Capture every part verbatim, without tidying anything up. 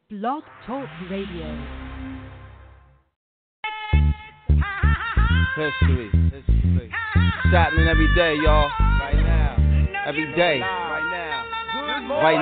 Blog Talk Radio. History. History. It's happening every day, y'all. Right now. Every day. Right now. Right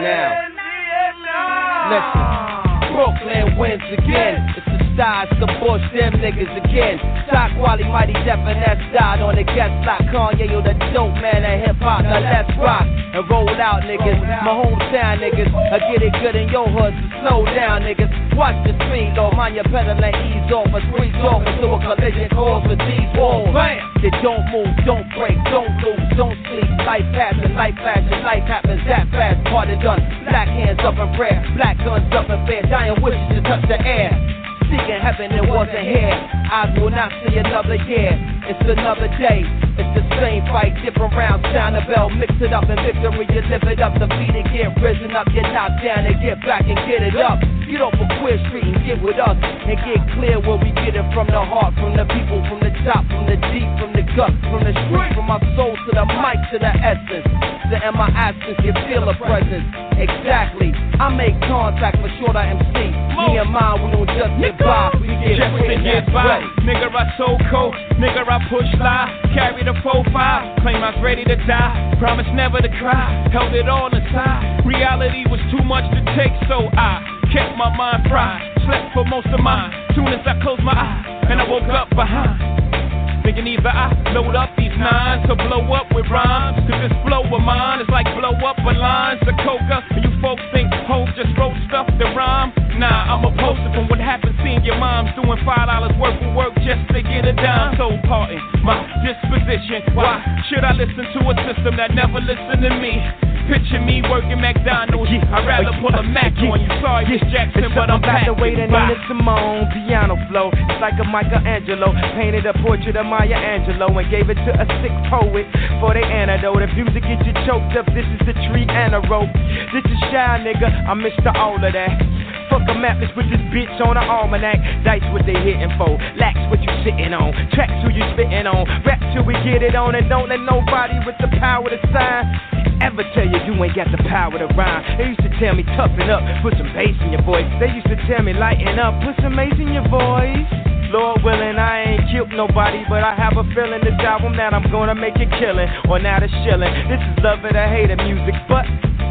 now. Listen. Brooklyn wins again. It's the stars to push them niggas again. Talk Wally, Mighty Def, and that's died on the guest block. Kanye, you the dope man of hip hop. Now let's rock and roll out, niggas. My hometown niggas. I get it good in your hood, so slow down, niggas. Watch the speed, though. Mind your pedal and ease off. A street talk into a collision cause with these walls. Bam! They don't move, don't break, don't lose, don't sleep. Life passing, life flashing, life happens that fast. Party done. Black hands up in prayer, black guns up in fear. Dying wishes to touch the air. Seeking heaven, it wasn't here. I will not see another year. It's another day. It's the same fight, different rounds. Sound the bell, mix it up in victory. You live it up, defeat it, get risen up, get knocked down and get back and get it up. Get off of Queer Street and get with us and get clear where we get it from the heart, from the people, from the top, from the deep, from the gut, from the street, from my soul to the mic to the essence. The in my absence, you feel a presence. Exactly. I make contact for short I M C. Me and mine, we don't just get by, we get just to get by. Nigga, I so cold. Nigga, I push lie. Carry the four five. Claim I was ready to die. Promise never to cry. Held it all inside. Reality was too much to take, so I kept my mind fried. Slept for most of mine. Soon as I closed my eyes, and I woke up behind. Thinking either I load up these nines or blow up with rhymes. Cause this flow of mine is like blow up with lines of coca. And you folks think Hope just wrote stuff to rhyme. Nah, I'm a poster from what happened seeing your moms doing five dollars worth of work just to get a dime. So pardon my disposition. Why should I listen to a system that never listened to me? Picture me working McDonald's. I'd rather pull a Mac on you. Sorry, Miss Jackson, but I'm back. The way that Nina Simone piano flow. It's like a Michelangelo painted a portrait of Maya Angelou and gave it to a sick poet for the antidote. If music gets you choked up, this is the tree and a rope. This is shy, nigga. I'm Mister All of that. Fuck a mapless with this bitch on the almanac. Dice what they hitting for. Lax what you sitting on. Tracks who you spitting on. Rap till we get it on. And don't let nobody with the power to sign ever tell you you ain't got the power to rhyme. They used to tell me toughen up, put some bass in your voice. They used to tell me lighten up, put some bass in your voice. Lord willing, I ain't killed nobody, but I have a feeling this album that I'm gonna make it killing, or not a shilling. This is love it or hate it music, but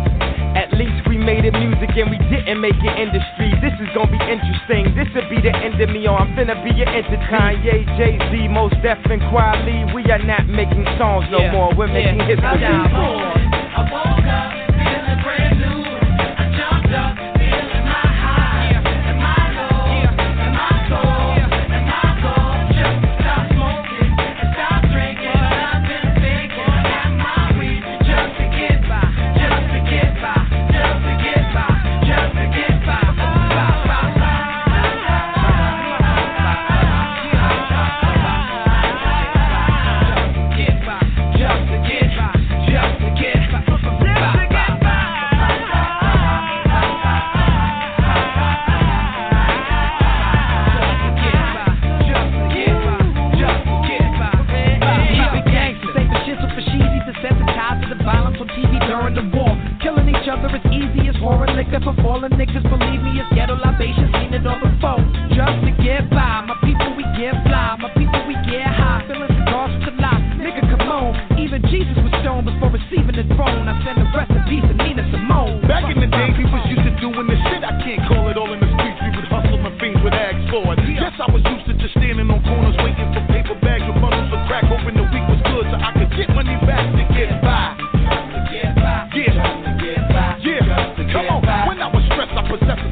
at least we made it music and we didn't make it industry. This is gonna be interesting. This will be the end of me, or I'm finna be your entity. Kanye, Jay-Z, Mos Def, and Kweli. We are not making songs no yeah. more. We're yeah. making history. I woke up feeling brand new. I jumped up feeling my high and my low and my soul and my goal. Just to stop smoking and stop drinking. I've been thinking at my weed just to get by, just to get by, just to get by, just to get by. It's easy as horror liquor for fallen niggas. Believe me, it's ghetto libations, seen it all before. Just to get by, my people we get fly, my people we get high, feeling cigars to life. Nigga, come on, even Jesus was stoned before receiving the throne. I send the rest in peace to Nina Simone. Back in the day, we was used to doing this shit. I can't call it all in the streets. We would hustle my things with ags for it. Yes, I was used to just standing on corners waiting for paper bags with bundles of crack, hoping the week was good so I could get money back to get by. Yeah. Come on, when I was stressed, I possessed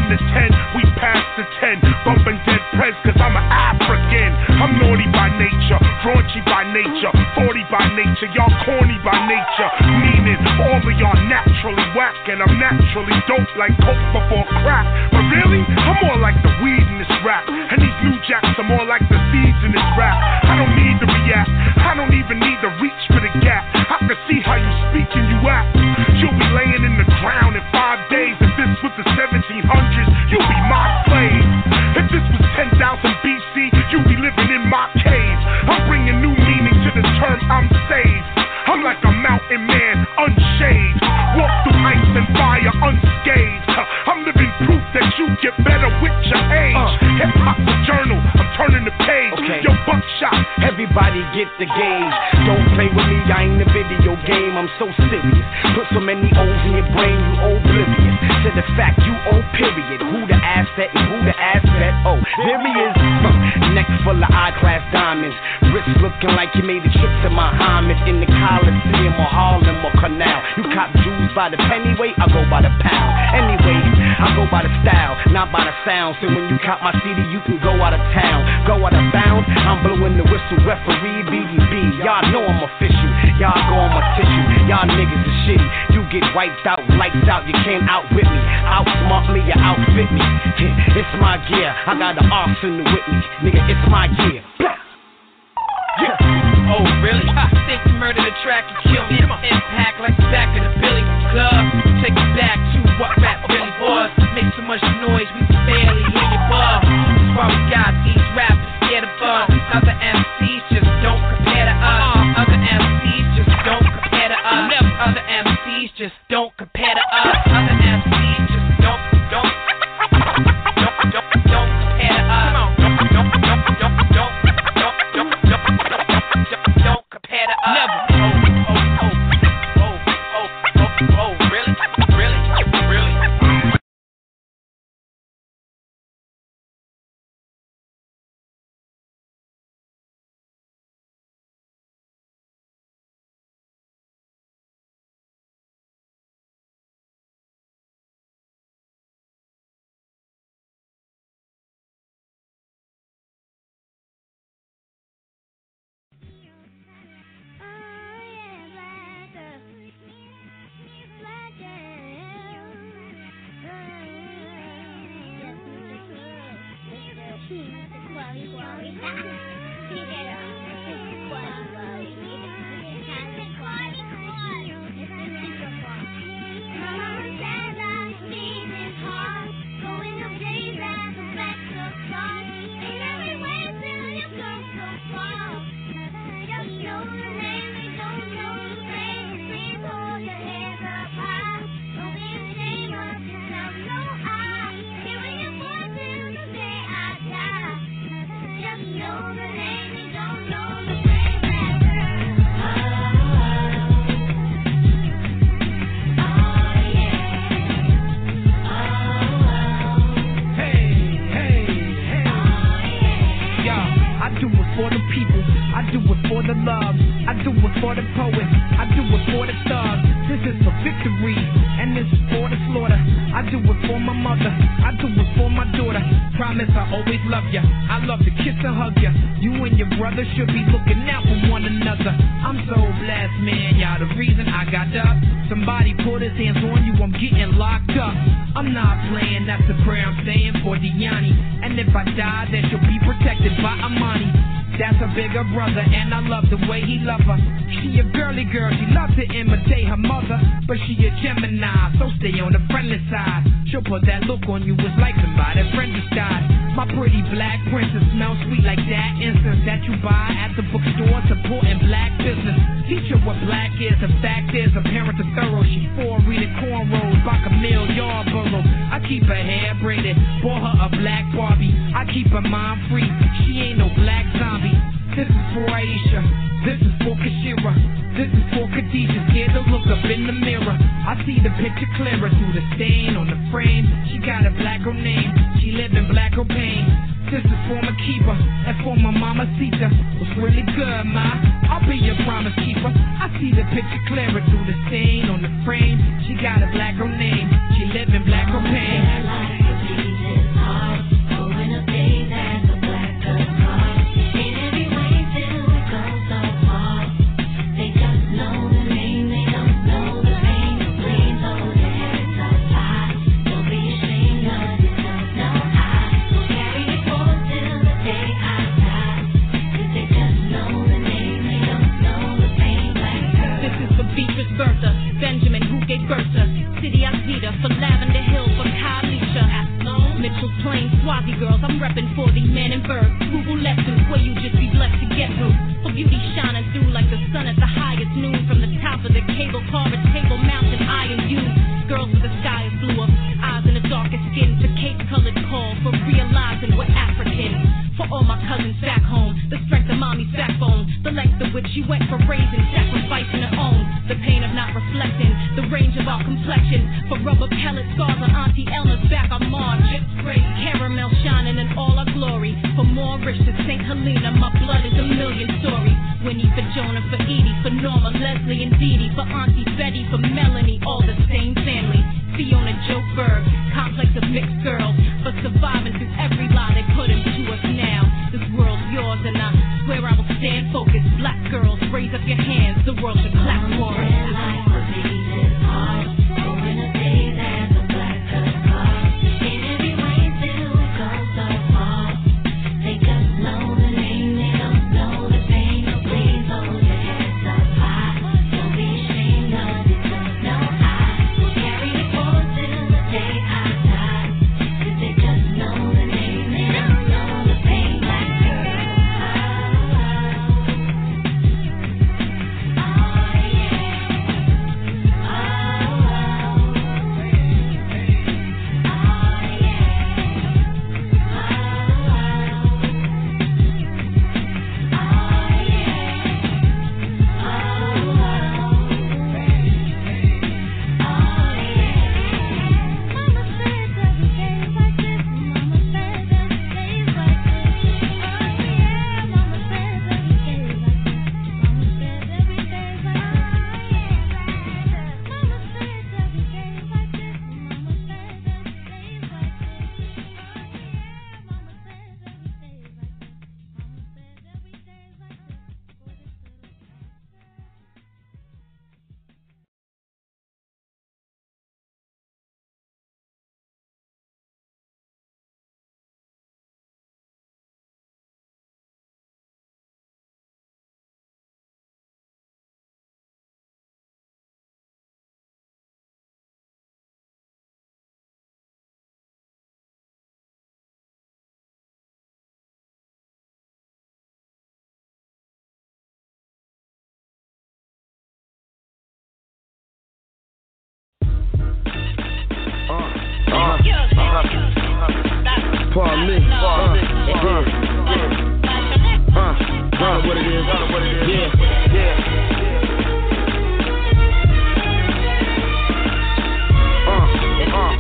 from the ten, we passed the ten. Bumping dead press, cause I'm an African. I'm naughty by nature, raunchy by nature, forty by nature, y'all corny by nature. Meaning, all of y'all naturally whack, and I'm naturally dope like coke before crack. But really, I'm more like the weed in this rap, and these new jacks are more like the seeds in this rap. I don't need to react, I don't even need to reach for the gap. I can see how you speak and you act. You'll be laying in the ground in five days. If this was the seventeen hundreds, you'll be my slave. If this was ten thousand B C, you'll be living in my cave. I'm bringing new meaning to the term I'm saved. I'm like a mountain man, unshaved. Walk through ice and fire unscathed. I'm living proof that you get better with your age. Uh, Hip-hop's a journal, I'm turning the page. Okay. Yo, buckshot, everybody get the gauge. Don't play with me, I ain't a video game. I'm so serious. Put so many O's in your brain, you oblivious to the fact you owe period. Who the asset and who the asset? Oh, there he is. Uh, neck full of eye-class diamonds. Wrist looking like you made a trip to Muhammad in the Coliseum or Harlem or Canal. You cop Jews by the pennyweight, I go by the pound. Anyway, I go by the style, not by the sound. So when you cop my C D, you can go out of town, go out of bounds. I'm blowing the whistle, referee, B D B. Y'all know I'm official, y'all go on my tissue. Y'all niggas are shitty, you get wiped out, lights out. You can't outwit me, outsmart me, you outfit me. It's my gear, I got an arsenal with me, nigga. It's my year. Yeah. Oh, really? I think you murdered the track and killed me. Impact like the back of the Billy Club. Take it back to what rap really was. Make so much noise, we can barely hear your buzz. That's why we got these rappers scared of us. Other M Cs just don't compare to us. Other M Cs just don't compare to us. Other M Cs just don't compare to us. Other M Cs just don't, don't, don't, don't, don't compare to us. Don't, don't, don't, don't, don't. Don't compare to us. Never. Oh, oh, oh, oh, oh, oh, oh, really? Really? Really? Should be looking out for one another. I'm so blessed, man. Y'all the reason I got up. Somebody put his hands on you, I'm getting locked up. I'm not playing, that's the prayer I'm saying for Diani. And if I die, then she'll be protected by Amani. That's a bigger brother, and I love the way he love her. She a girly girl, she loves to imitate her mother. But she a Gemini, so stay on the friendly side. She'll put that look on you, it's like somebody friend just died. My pretty black princess smells sweet like that incense that you buy at the bookstore, supporting black business. Teach her what black is, the fact is, her parents are thorough. She's four, reading cornrows by Camille Yarborough. I keep her hair braided, bought her a black Barbie. I keep her mind free, she ain't no black zombie. This is for Aisha, this is for Kashira, this is for Khadijah, scared to look up in the mirror. I see the picture clearer through the stain on the frame. She got a black girl name, she live in black girl pain. This is for Makiba, and for my mama Sita. What's really good, ma? I'll be your promise keeper. I see the picture clearer through the stain on the frame. She got a black girl name, she live in black girl pain. city girls, I'm reppin' for the man in bird. Google lessons where you just be blessed to get through. For beauty shining through like the sun at the highest noon. From the top of the cable car at Table Mountain, I am you. Girls with the sky is blue of eyes in the darkest skin. To cake-colored call for realizing we're African. For all my cousins back home, the strength of mommy's backbone, the length of which she went for raising, sacrificing her own. The pain of not reflecting, the range of our complexion. For rubber pellet scars on Auntie Elna's back, I'm Marge. Caramel shining in all our glory. For Moorish to Saint Helena, my blood is a million stories. Winnie for Jonah, for Edie, for Norma, Leslie and Dee Dee, for Auntie Betty, for Melanie, all the same family. Fiona Joe Berg, complex of mixed girls, for surviving through every lie they put into us now. This world's yours and I swear I will stand focused. Black girls, raise up your hands, the world should clap for us. Pardon me. Uh, uh, uh, uh, what it is, what it is. Yeah, yeah. Uh, uh.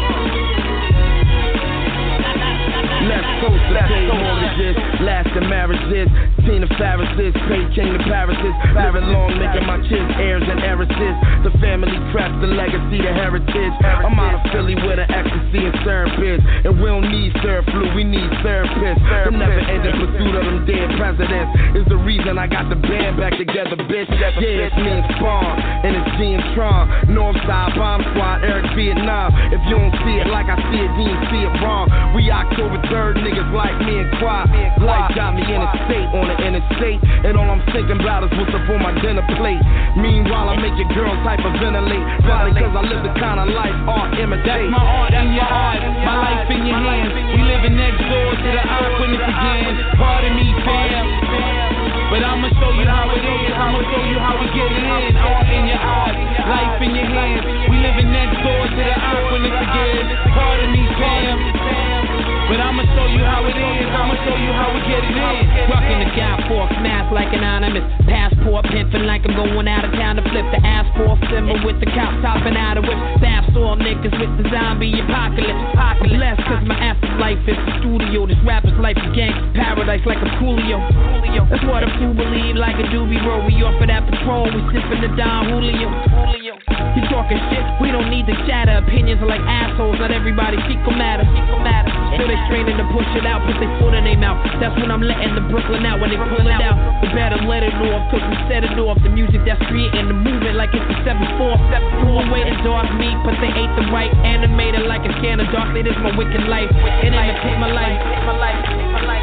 Let's toast to pay mortgages, lasting marriages, Tina Farris's, pay king to Paris's, living long, making my kids heirs and heiresses. The family crest, the legacy, the heritage. I'm out of Philly with an ecstasy and therapists, and we don't need third flu, we need therapists. The never-ending pursuit of them dead presidents is the reason I got the band back together, bitch. Yeah, it's me and Spawn, and it's G and Tron, Northside Bomb Squad, Eric Vietnam. If you don't see it like I see it, then you see it wrong. We October third, niggas like me and Quad. Life got me in a state, on the interstate, and all I'm thinking about is what's up on my dinner plate. Meanwhile, I make your girls hyperventilate, probably cause I live the kind of life art imitate. That's my art in your heart, my life in your hands. We living next door to the art when it began. Pardon me, fam, but I'ma show you how it is. I'ma show you how we get it in. Art in your heart, life in your hands. We living next door to the art when it began. Pardon me, fam, but I'ma show you how it is. I'ma show you how we get it in. Rocking the guy fork, mask like anonymous. Passport pimping like I'm going out of town to flip the asphalt symbol with the cops topping out of whip. Staff saw niggas with the zombie apocalypse. Apocalypse, less cause my afterlife is the studio. This rapper's life is gang paradise like a Coolio. That's what a fool believe like a doobie roll. We off of that patrol, we sipping the Don Julio. You talking shit, we don't need to chatter. Opinions are like assholes, not everybody fecal matter. So they straining to push it out, put their foot in their mouth. That's when I'm letting the Brooklyn out, when they pull it out. We better let it off, cause we set it off. The music that's creating the movement like it's the seven four. Doing way to dark meat, but they ate the right. Animated like a scan of darkly, this my wicked life. It imitate my life, my life, my life.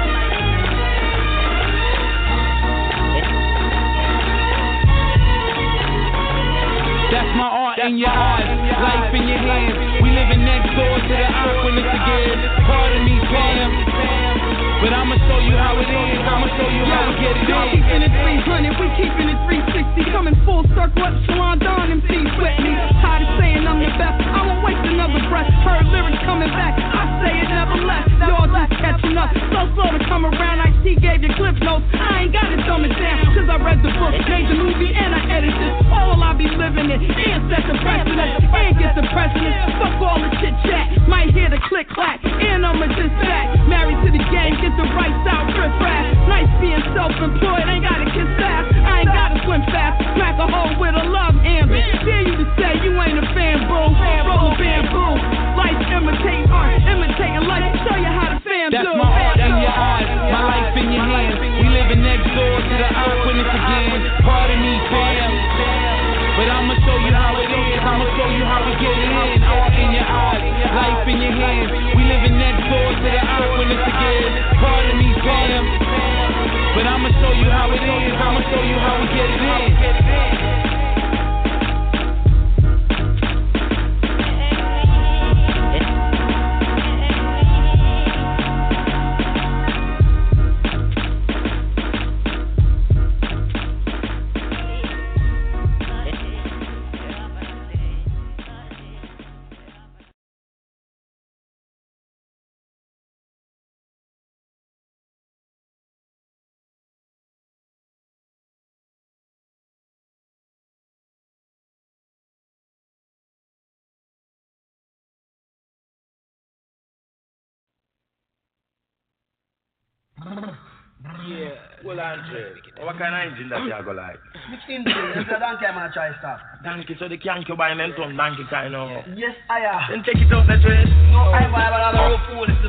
That's my art in your eyes, life in your hands. We living next door to the art when it's again. Pardon me, how it is. I'ma show you how we get it in. Keeping it three hundred, we keeping it three sixty. Coming full circle up, Shalon Don M Cs with me. Tired of saying I'm the best, I won't waste another breath. Heard lyrics coming back, I say it never left. Y'all just catching up, so slow to come around. I T gave you clip notes, I ain't got it dumb it down. Cause I read the book, made the movie, and I edited it. All I be living it, and set the precedent, and get the precedent. Fuck all the chit chat, might hear the click clack, and I'ma just back. Married to the game, get the right style, trip fast. Nice being self-employed, ain't gotta kiss fast. I ain't gotta swim fast, crack a hole with a love handle. Dare you to say you ain't a fan, boo. Roll a bamboo, life imitate art, imitating life. Show you how to fan do. That's my heart in your eyes, my life in your hands. We living next door to the Aquanus again. Pardon me, fam, but I'ma show you how it is. I'ma show you how we get it in. Art in your eyes, life in your hands. We living next door to the Aquanus again. Pardon me, fam, but I'ma show you how it is. I'ma show you how we get it in. Yeah, well, Andre, what kind of engine that you go like? Which engine? It's a donkey, man, try stuff. Donkey, so the concubine and some donkey kind of. Yes, I am. Then take it out that way. No, I have another road fool. This is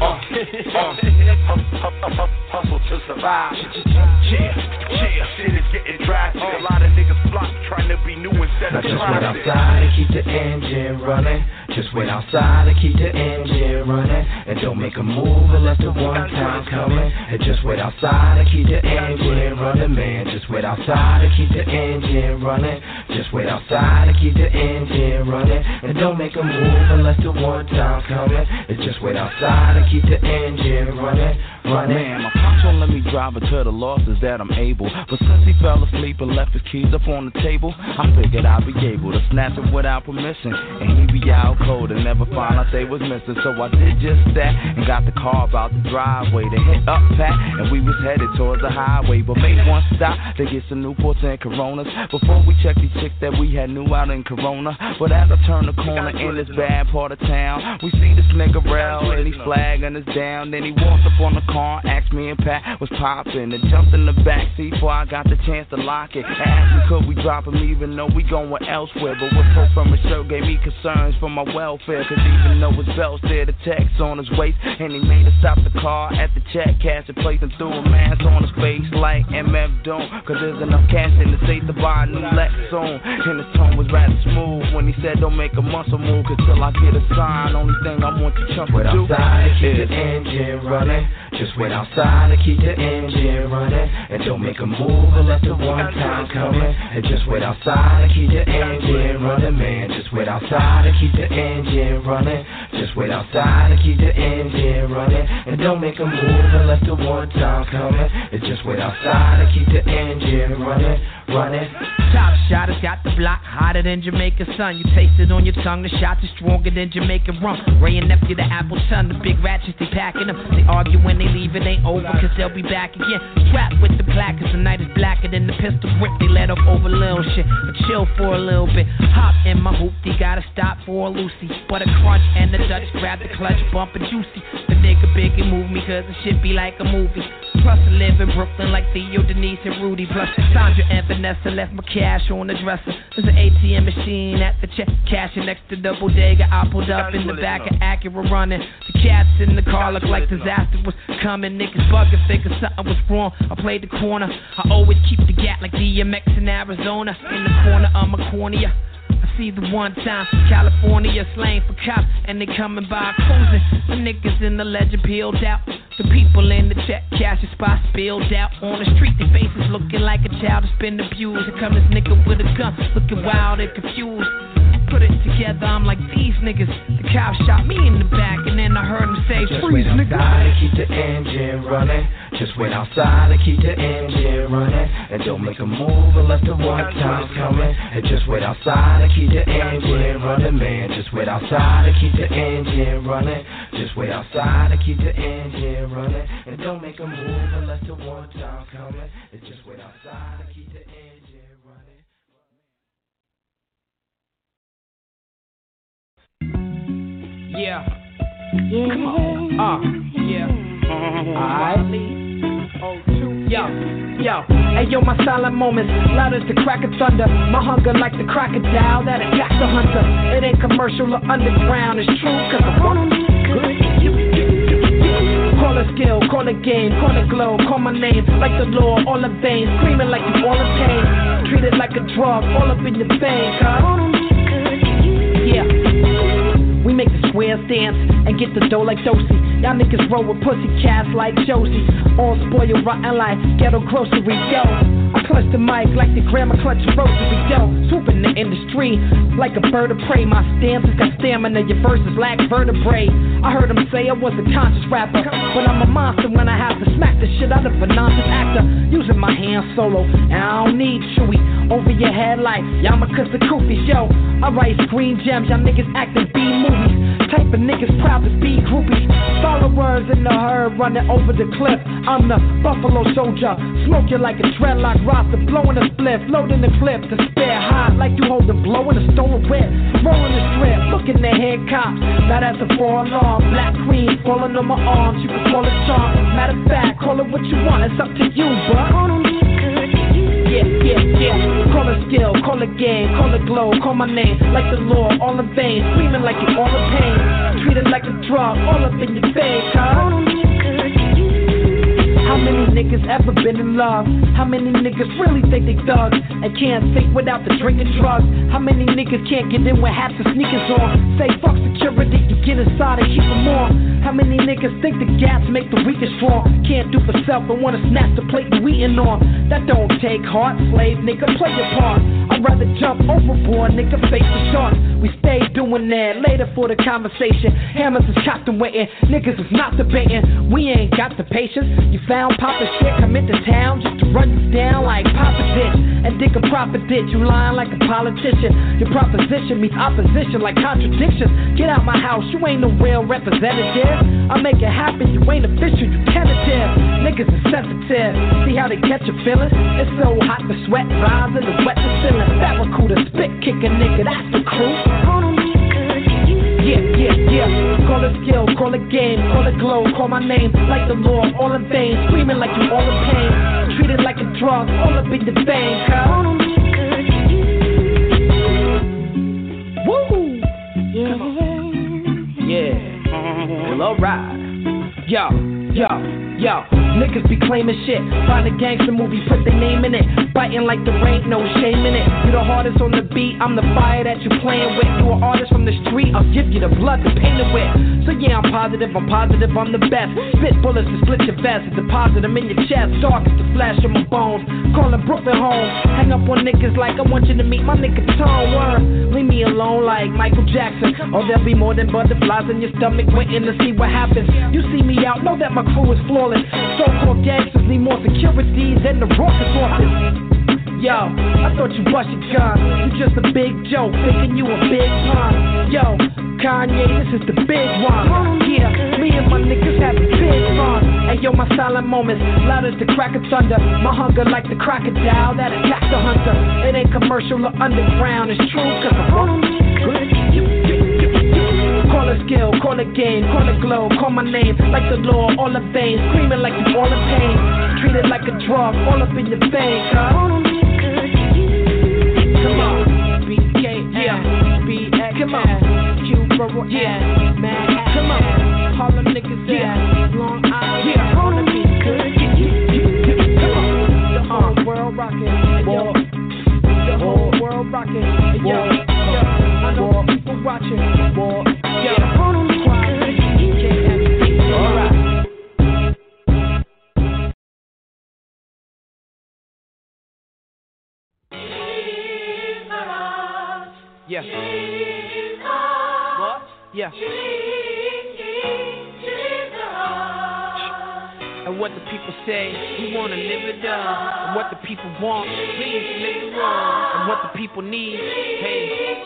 hustle to survive. Yeah, yeah, shit is getting dry. See a lot of niggas flop trying to be new instead of just wait outside and keep the engine running. Just wait outside and keep the engine running. And don't make a move unless the one time coming. And just wait outside and keep the engine running, man. Just wait outside and keep the engine running. Just wait outside and keep the engine running. And don't make a move unless the one time coming. And just wait outside and keep the engine running. Running. Man, my pops won't let me drive her to the losses that I'm able. But since he fell asleep and left his keys up on the table, I figured I'd be able to snatch it without permission. And he be out cold and never find out they was missing. So I did just that and got the car about the driveway to hit up Pat. And we was headed towards the highway, but made one stop to get some Newports and Coronas before we checked these chicks that we had knew out in Corona. But as I turned the corner in this bad part of town, we see this nigga Rel and he's flagging us down. Then he walked up on the car, asked me and Pat was popping, and jumped in the back seat before I got the chance to lock it. Asked me could we drop him even though we going elsewhere, but what spoke from his shirt gave me concerns for my welfare. Cause even though his belt's there, the text on his waist, and he made us stop the car at the check cash and place him through a mask on his face like M F Doom. Cause there's enough cash in the safe to buy a new Lex soon. And his tone was rather smooth when he said don't make a muscle move, cause till I get a sign, only thing I want you chump to do outside and keep the engine running. Just wait outside and keep the engine running. And don't make a move unless the one time coming. And just wait outside and keep the engine running, man. Just wait outside and keep the engine running. Just wait outside and keep the engine running. And don't make a move unless the one time coming. And just wait outside and keep the engine running, running. Top shot has got the block hotter than Jamaica sun. You taste it on your tongue, the shots are stronger than Jamaican rum. Ray and nephew, the apple ton, the big ratchets, they packing them. They argue when they leave, it ain't over, cause they'll be back again. Strapped with the black, cause the night is blacker than the pistol grip. They let up over little shit, but chill for a little bit. Hop in my hoopty, gotta stop for a Lucy. But a crunch and the Dutch grab the clutch, bump and juicy. The nigga big and move me, cause the shit be like a movie. Plus I live in Brooklyn like Theo, Denise, and Rudy. Plus Sandra and Vanessa left my cash on the dresser. There's an A T M machine at the check cashing next to the bodega. I pulled up in the back of Acura running. The cats in the car look like disaster was coming. Niggas bugging, thinking something was wrong. I played the corner. I always keep the gap like D M X in Arizona. In the corner of my cornea. I see the one time California slang for cops, and they coming by cruising. The niggas in the legend peeled out. The people in the check cash spot spilled out on the street. Their faces looking like a child that's been abused. Here come this nigga with a gun, looking wild and confused. Put it together, I'm like these niggas. The cop shot me in the back, and then I heard him say, just freeze, wait nigga. Outside and keep the engine running. Just wait outside and keep the engine running. And don't make a move unless the one time's coming. And just wait outside and keep the engine running, man. Just wait outside and keep the engine running. Just wait outside and keep the engine running. And don't make a move unless the one time's coming. And just wait outside and keep the engine running. Yeah. Yeah. Come on. Uh, yeah. Alright. Yo, yo, hey yo, my silent moments, loud as the crack of thunder. My hunger like the crocodile that attacks the hunter. It ain't commercial or underground, it's true, cause I want them good. Call a skill, call a game, call a glow, call my name like the law, all in vain. Screaming like you all in pain. Treat it like a drug, all up in your veins, huh? Yeah. We make the squares dance and get the dough like Dosey. Y'all niggas roll with pussy cats like Josie. All spoiled rotten like ghetto grocery, yo. I clutch the mic like the grandma clutch a rosary, yo. Swooping the industry like a bird of prey. My stances got stamina, your verses lack vertebrae. I heard them say I was a conscious rapper, but I'm a monster when I have to smack the shit out of a nonsense actor. Using my hands solo, and I don't need Chewy over your head like Yamakasa Koofies, yo. I write screen gems, y'all niggas acting B-movies. Type of niggas proud to be groupies. Followers in the herd running over the cliff. I'm the Buffalo Soldier, smoke you like a dreadlock roster, blowing a spliff, loading the clip to spare hot like you hold the blow in a stone whip. Rolling the strip, looking the head cops. Now that's a four alarm, black cream falling on my arms. You can call it charm. Matter of fact, call it what you want, it's up to you, bruh. Yeah, yeah, yeah. Call a skill, call a game, call a glow, call my name like the law, all in vain. Screaming like you all in pain. Treat it like a drug, all up in your face, huh? How many niggas ever been in love? How many niggas really think they thugs and can't think without the drinking drugs? How many niggas can't get in with hats and sneakers on? Say fuck security, you get inside and keep them on. How many niggas think the gaps make the weakest strong? Can't do for self and wanna snatch the plate you eating on. That don't take heart, slave nigga, play your part. I'd rather jump overboard, nigga, face the sharks. We stay doing that later for the conversation. Hammers is cocked and waiting, niggas is not debating. We ain't got the patience. You found Papa shit, come into town just to run you down like Papa ditch and dig a proper ditch. You lying like a politician. Your proposition meets opposition like contradictions. Get out my house, you ain't no real representative. I make it happen, you ain't official, you tentative. Niggas is sensitive. See how they catch your feelings? It's so hot the sweat rise and the wet the ceiling. Barracuda spit kick a nigga, that's the crew. Yeah, yeah, yeah. Call a skill, call a game, call a glow, call my name like the law, all in vain. Screaming like you all in pain. Treat it like a drug, all up in the vein, huh? Woo! Yeah. Yeah. Well, alright. Yo, yo. Yo, niggas be claiming shit. Find a gangster movie, put their name in it. Biting like there ain't no shame in it. You the hardest on the beat, I'm the fire that you playing with. You an artist from the street, I'll give you the blood to paint it with. So yeah, I'm positive, I'm positive, I'm the best. Spit bullets to split your vest, deposit them in your chest. Dark as the flash of my bones. Calling Brooklyn home. Hang up on niggas like I want you to meet my nigga Tone Worm. Leave me alone like Michael Jackson. Or there'll be more than butterflies in your stomach waiting to see what happens. You see me out, know that my crew is flawless. So-called gangsters need more security than the rocket sources. Yo, I thought you bust your gun. You just a big joke, thinking you a big pun. Yo, Kanye, this is the big one. Yeah, me and my niggas have a big fun. And yo, my silent moments, loud as the crack of thunder. My hunger like the crocodile that attacked the hunter. It ain't commercial or underground, it's true, cause I want them good. Call a skill, call a game, call a glow, call my name like the law, all in vain. Screaming like you all in pain. Treat it like a drug, all up in your veins, huh? Come on, B K, yeah, B X, come on, Q, Borough, yeah, man, come on, Harlem niggas, yeah, Long Island, yeah, wanna be good, come on, the whole world rockin', yo, the whole world rockin', yo, yo, I know people watching, boy. Yeah, on the quiet, alright. Yeah. What? Yeah. And And what the people say, we wanna live it up. And what the people want, please live it up. And what the people need, hey,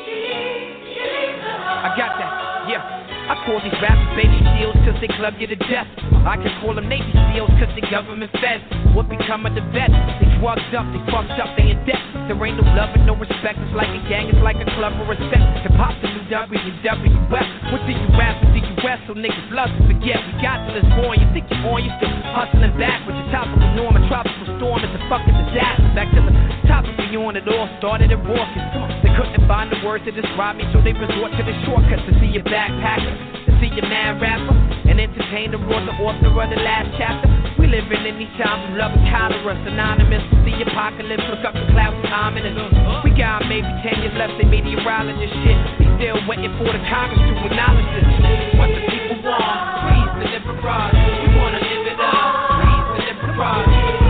I got that, yeah. I call these rappers baby seals cause they club you to death. I can call them Navy SEALs cause they government feds. What become of the vets? They drugged up, they fucked up, they in debt. There ain't no love and no respect. It's like a gang, it's like a club or a set. Hip hop's the new W W F. What did you rap and did you rest? So niggas love to forget. We got till it's born, you think you're on, you still hustling back with your topical norm. A tropical storm is a fucking disaster. Back to the topic we on, it all started in Rawkins. They couldn't find the words to describe me, so they resort to the shortcuts to see your backpacker, to see your mad rapper, and entertain the raw, the author of the last chapter. We living in these times of love and cholera, synonymous with the apocalypse. Look up the clouds, time and we got maybe ten years left. They meteorologist shit. We still waiting for the Congress to acknowledge this. What the people want, please deliver us. We wanna live it up, please deliver us.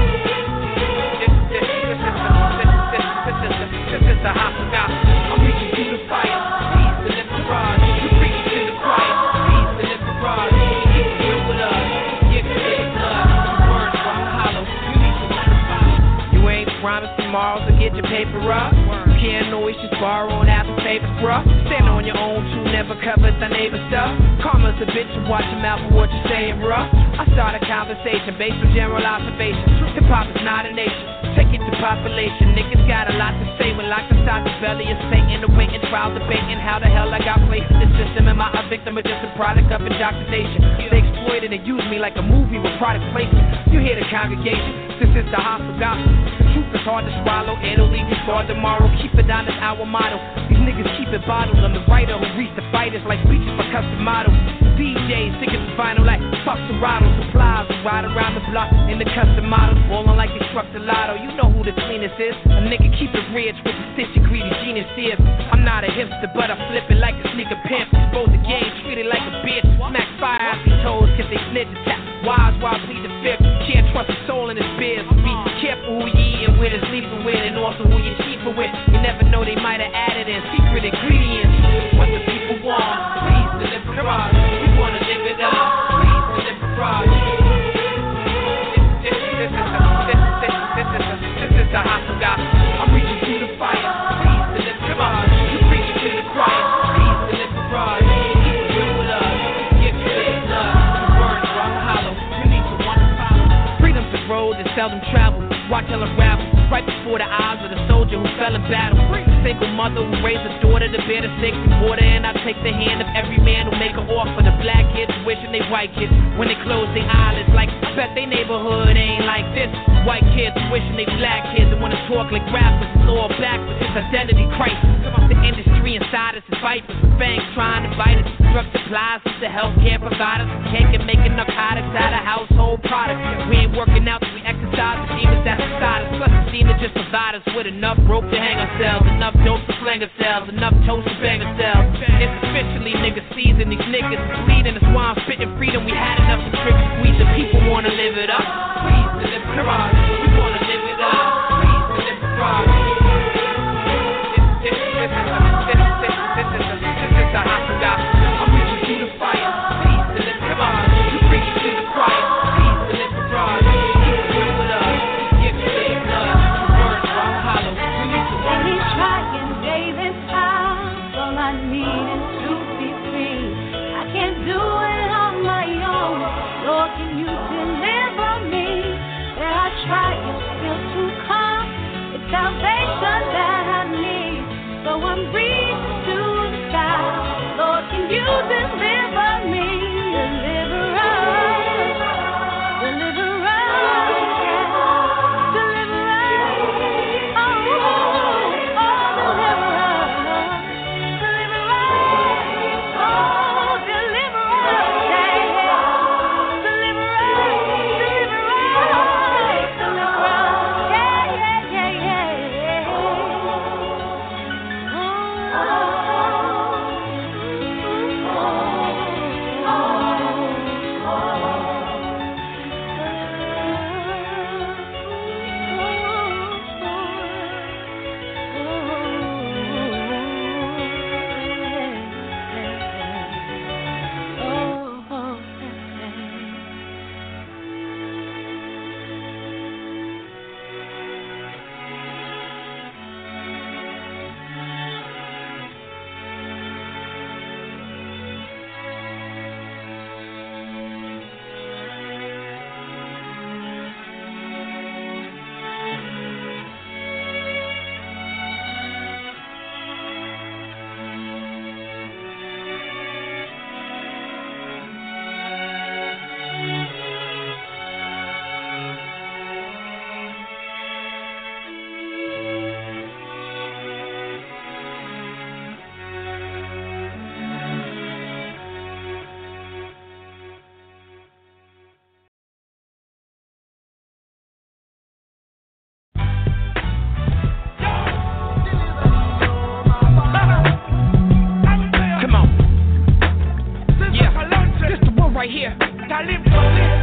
This, this, this, this, this, this, this, this is the hot forgot. I'm reaching through the fire, please deliver us. We bring it to the choir, please deliver us. Keep it real with us, give it to us. Words from hollow, you need to follow. You ain't promised tomorrow to get your paper up. You can't always just borrow on Apple papers, bruh. Stand on your own too, never cover the neighbor stuff. Karma's a bitch, you watch your mouth for what you're saying, bruh. I start a conversation based on general observation. Hip hop is not a nation. Take it to population. Niggas got a lot to say when locked inside the belly of Satan. Awaiting trial, debating how the hell I got placed in the system. Am I a victim or just a product of indoctrination? They exploited and used me like a movie with product placement. You hear the congregation, this is the hostile gospel. The truth is hard to swallow, it'll leave you scarred tomorrow. Keep it on, it's our motto. These niggas keep it bottled. I'm the writer who reached the fighters like speeches for custom models. D Js, tickets to vinyl like fuck Serato. Supplies, we ride around the block in the custom models. Ballin' like they struck the lotto. You know who the cleanest is. A nigga keep it rich with the stitch you greedy genius is. I'm not a hipster, but I flip it like a sneaker pimp. Expose the game, treat it like a bitch. Smack fire out these toes, cause they snitch. Tap wise while I plead the fifth. Can't trust a soul in this biz. Be careful who you eating with and sleeping with, and also who you cheaping with. You never know, they might have added in secret ingredients. What the people want, please deliver us. We wanna live it up, please deliver us. This, this, this, this, this, this, this, this, this is the hot gospel. I'm reaching through the fire, please deliver us. You preach it to the choir, please deliver us. Keep it real with us, give it to us. The words rung hollow, you need to want to follow. Freedom's the road that seldom traveled. Watch her unravel right before the eyes of the soldier who fell in battle. A single mother who raised a daughter to bear the sacred water, and I take the hand of every man who make an offer. The black kids wishing they white kids when they close their eyelids. Like I bet they neighborhood ain't like this. White kids wishing they black kids and wanna talk like rappers. It's all backwards. It's identity crisis. The industry inside us is vipers. Fangs trying to bite us. Drug supplies with the healthcare providers. Can't get make enough narcotics out of household products. We ain't working out, so we exercise the demons that's inside us. Plus, it seems to just provide us with enough rope to hang ourselves, enough dope to fling ourselves, enough toast to bang ourselves. It's officially nigga season. These niggas is bleeding. That's why I'm spitting freedom. We had enough to trick and squeeze. The people wanna live it up. Please deliver us. We wanna live it up. Please deliver us. This, this, this, this, this, this, this, this, this, this is the hot gospel. I'm reaching through the fire. Please deliver us. You preach it to the choir. Please deliver us. Keep it real with us. Give it to us. The words rung hollow. You need to want to trying days and times. All I need is to be free. I can't do it on my own. right here. Talib Talib.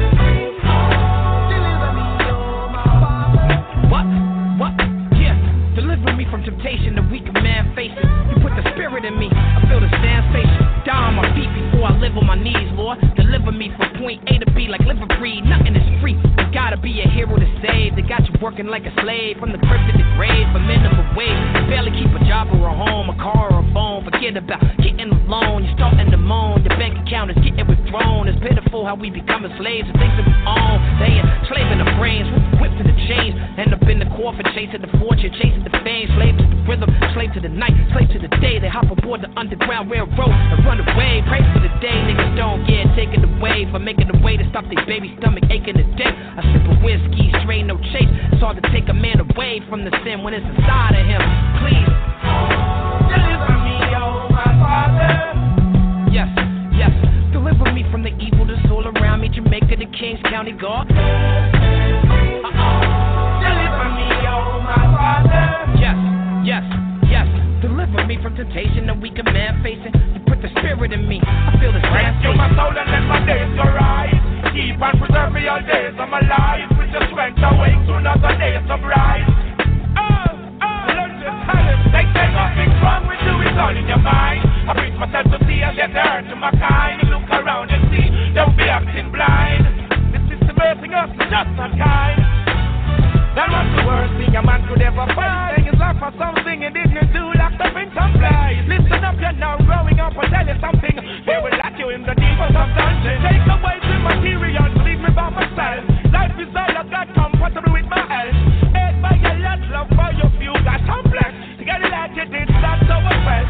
What? What? Yeah. Deliver me from temptation, the weak man faces. You put the spirit in me. I feel the sensation. Down on my feet before I live on my knees, Lord. Deliver me from point A to B like liver breed. Nothing is free. You gotta be a hero to save. They got you working like a slave from the crypt to the grave for minimum wage. You barely keep a job or a home, a car or a phone. Forget about getting a loan. You're starting to moan. Your bank account is getting withdrawn. It's pitiful how we becoming slaves of things that we own. They enslaving the brains, whipped to the chains. End up in the coffin, chasing the fortune, chasing the fame. Slave to the rhythm, slave to the night, slave to the day. They hop aboard the Underground Railroad and run away. Pray for the day niggas don't get taken away for making a way to stop their baby stomach aching today. A sip of whiskey, straight no chase. It's hard to take a man away from the sin when it's inside of him. Please deliver me, oh my Father. Yes, yes. Deliver me from the evil that's all around me. Jamaica to Kings County, God. Uh-uh. Deliver me, oh my Father. Yes, yes, yes. Deliver me from temptation, the weaker man facing. You put the spirit in me. I feel the rescue my soul and let my days go rise. Keep and preserve me all days of my life. With the strength awake to another day of rise. Oh, oh, learn to tell it. They say nothing's wrong with you, it's all in your mind. I preach myself to see and get hurt to my kind. Look around and see, don't be acting blind. The system hurting us, just not kind. That was the worst thing a man could ever find. Saying his life for something and didn't do locked up in some place. Listen up, you're now growing up, I'll tell you something. They will lock you in the deepest of dungeons. Take away the material, leave me by myself. Life is all I've got, compatible with my health. Hate by your lot, love for your few, got complex. To get it like you did, that's so fast.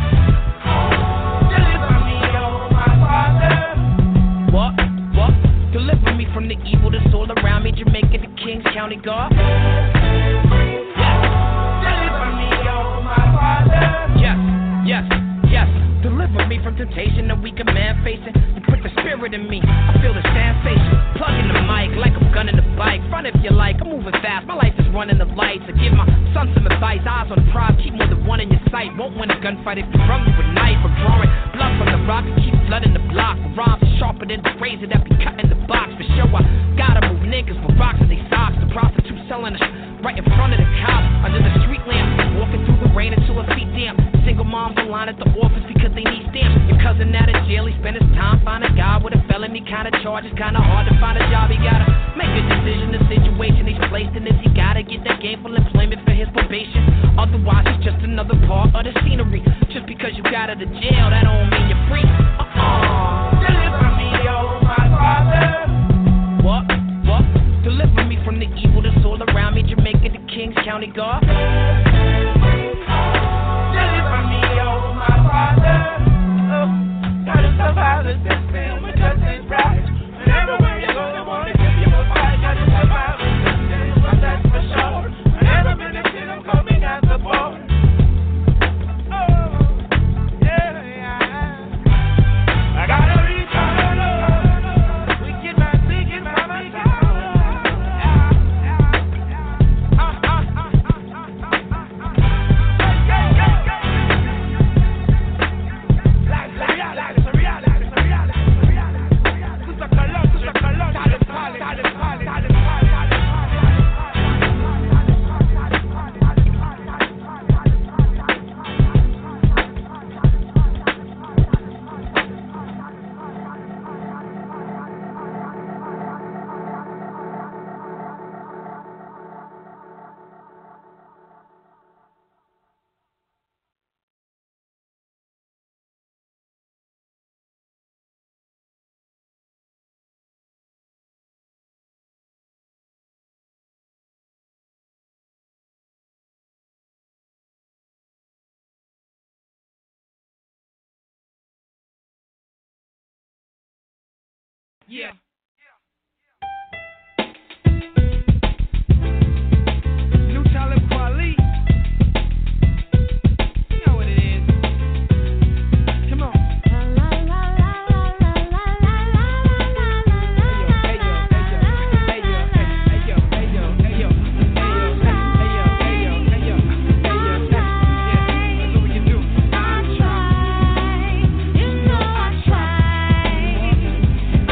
Deliver me, oh my Father. What? What? Deliver me from the evil that's all around me. Jamaica to Kings County, God. Yes, yes, deliver me from temptation, the weaker man facing. You put the spirit in me, I feel the sensation. Plugging the mic like I'm gunning the bike. Front if you like, I'm moving fast, my life is running the lights. I give my son some advice, eyes on the prize, keep more than one in your sight. Won't win a gunfight if you run you a knife. I'm drawing blood from the rock, keep flooding the block. Rhymes are sharper than the razor that be cutting the box. For sure, I gotta move niggas with rocks in they socks. The prostitute selling the sh- right in front of the cops. Under the street lamp, walking through the rain until her feet damp. Single moms in line at the office because they need stamps. Your cousin out of jail, he spent his time finding a guy with a felony kind of charge. It's kinda hard to find a job. He gotta make a decision, the situation he's placed in. Is he gotta get that gainful employment for his probation? Otherwise, it's just another part of the scenery. Just because you got out of jail, that don't mean you're free. Uh-uh. Deliver me, oh my Father. What? What? Deliver me from the evil that's all around me. Jamaica to Kings County, God. Survive this system, it just ain't right. And everywhere you go, they wanna give you a fight. Gotta survive this system, but that's for sure. And every minute I'm coming at the ball. Oh, yeah, yeah. I gotta reach out the Lord. Wicked man seeking by my side. Ah, ah, ah, ah, ah, ah, ah. Hey, hey, hey, hey. Life, life, life, life. Yeah. New Talib Kweli. You know what it is. Come on. Hey yo, hey yo, hey yo, hey yo, hey yo, hey yo, hey yo, hey yo, hey yo, hey yo, hey yo, yeah, that's what we can do. I try, you know I try.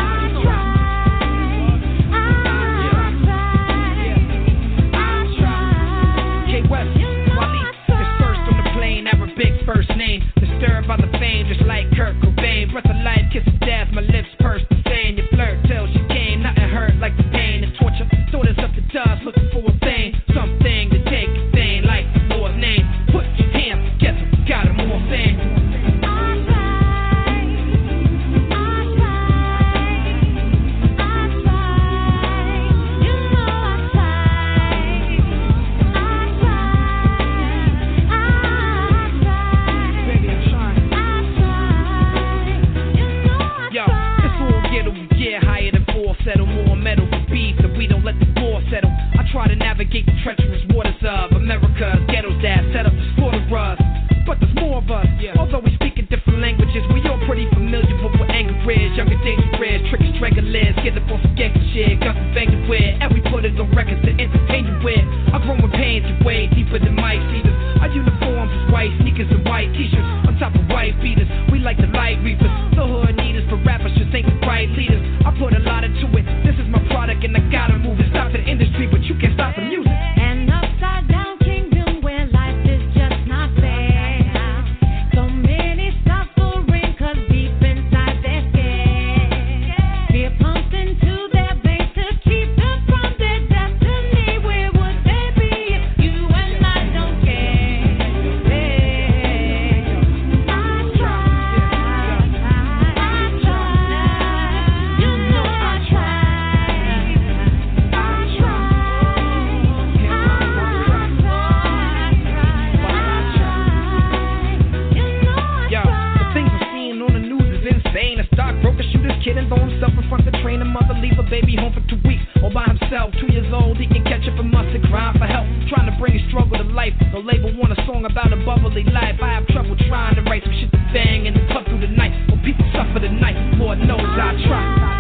skittle. We get higher than four, settle more metal for beef, that we don't let the floor settle. I try to navigate the treacherous waters of America, ghettos that set up to slaughter us. But there's more of us, yeah. Although we speak in different languages, we all pretty familiar with what anger is. Younger dangerous, tricky strangulers, get up on some gangster shit, guns and banging with, and we put it on records to entertain you with. I grow with pains and way deeper than mice eaters. Our uniforms is white, sneakers and white t-shirts, on top of white beaters. We like the light reapers, the hood needers, but rappers just ain't the right leaders. I put a lot into it, this is my product and I gotta move it. Stop the industry, but you can't stop the music. An upside down kingdom where life is just not fair. So many suffering cause deep inside they're scared. Fear pumped into their veins to keep them from their destiny. Where would they be if you and I don't care? I try, I try, you know I try, I try. Kid and throw himself in front of the train. A mother leave a baby home for two weeks all by himself. Two years old, he can catch up and mustard, crying for help, trying to bring his struggle to life. The label want a song about a bubbly life. I have trouble trying to write some shit to bang in the club through the night. When people suffer the night, Lord knows I try.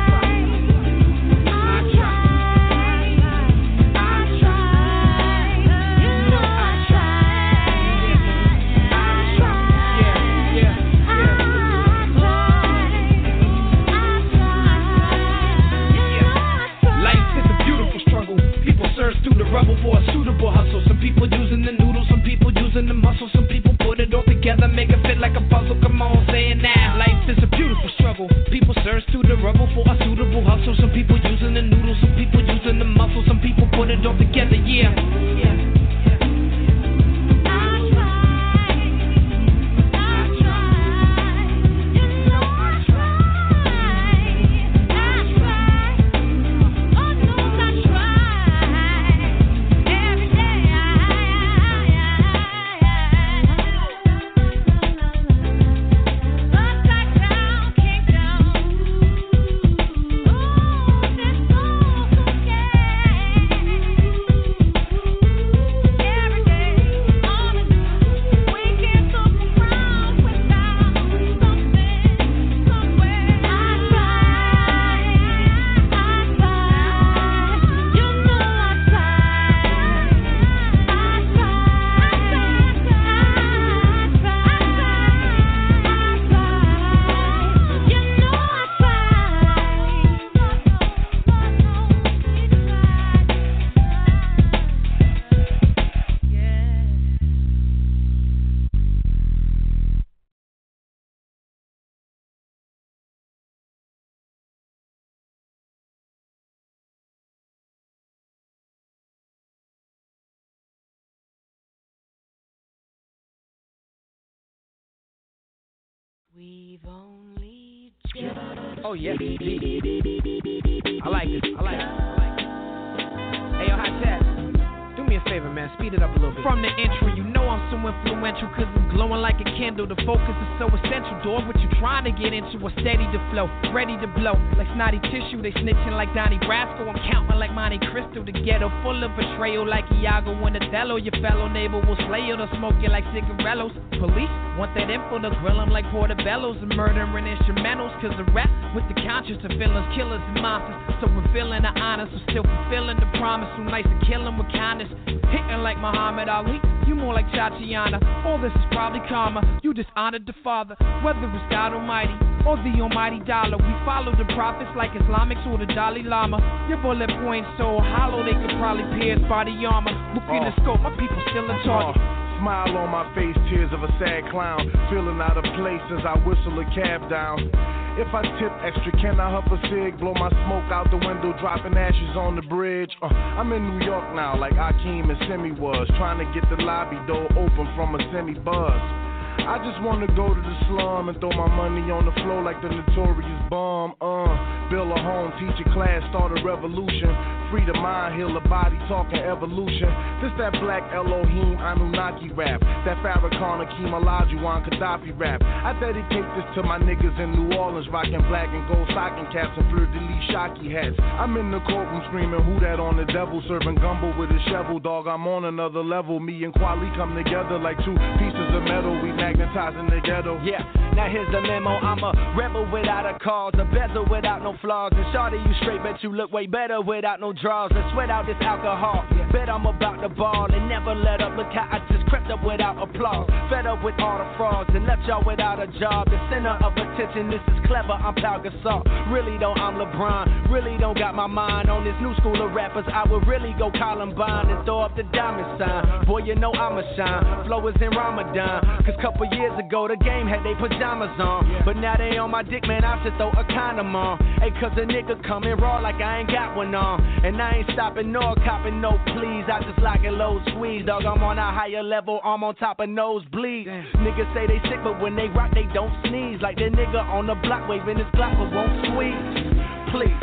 Rubble for a suitable hustle. Some people using the noodles, some people using the muscle. Some people put it all together, make it fit like a puzzle. Come on, say it now. Life is a beautiful struggle. People search through the rubble for a suitable hustle. Some people using the noodles, some people using the muscle. Some people put it all together, yeah. yeah. We've only just Oh yes, indeed. I like this. I like it. I like it. Hey, yo, Hot Tats. Do me a favor, man. Speed it up a little bit. From the intro, you know I'm so influential, cause I'm glowing like a candle. The focus is so essential, dog. What you trying to get into? A steady to flow, ready to blow. Like snotty tissue, they snitching like Donnie Brasco. I'm counting like Monte Cristo. The ghetto full of betrayal, like Iago and Othello. Your fellow neighbor will slay you, they'll smoke you like cigarillos. Police want that info to grill them like portobellos and murdering instrumentals. Cause the rap with the conscience of villains, killers and monsters. So revealing the honor, so still fulfilling the promise. So nice to kill them with kindness. Hitting like Muhammad Ali, you more like Tatiana. All this is probably karma, you dishonored the Father. Whether it's God Almighty or the almighty dollar, we follow the prophets like Islamics or the Dalai Lama. Your bullet points so hollow they could probably pierce body armor. Look in the scope, my people still in target. Smile on my face, tears of a sad clown. Feeling out of place as I whistle a cab down. If I tip extra, can I huff a cig? Blow my smoke out the window, dropping ashes on the bridge. Uh, I'm in New York now, like Akeem and Simi was. Trying to get the lobby door open from a semi-buzz. I just wanna go to the slum and throw my money on the floor like the notorious bomb. Uh, build a home, teach a class, start a revolution. free the mind, heal the body, talking evolution. This that black Elohim Anunnaki rap, that Farrakhan Akeem Olajuwon Gaddafi rap. I dedicate this to my niggas in New Orleans, rocking black and gold stocking caps and fleur-de-lis shocky hats. I'm in the courtroom screaming, who that on the devil, serving gumbo with a shovel, dog. I'm on another level. Me and Kweli come together like two pieces of metal. We magnetizing the ghetto. Yeah, now here's the memo. I'm a rebel without a cause, a bezel without no flaws. And shawty, you straight, bet you look way better without no draws. And sweat out this alcohol. Bet I'm about to ball and never let up. Look how I just crept up without applause. Fed up with all the frauds and left y'all without a job. The center of attention, this is clever. I'm Pau Gasol. Really though, I'm LeBron. Really don't got my mind on this new school of rappers. I would really go Columbine and throw up the diamond sign. Boy, you know I'ma shine. Flow is in Ramadan. Cause couple years ago, the game had they pajamas on. But now they on my dick, man, I should throw a condom on. Hey, cause a nigga coming raw like I ain't got one on. And I ain't stopping nor copping no please. I just like it low squeeze, dog. I'm on a higher level, I'm on top of nosebleed. Niggas say they sick, but when they rock, they don't sneeze. Like that nigga on the block waving his Glock, but won't squeeze. Please.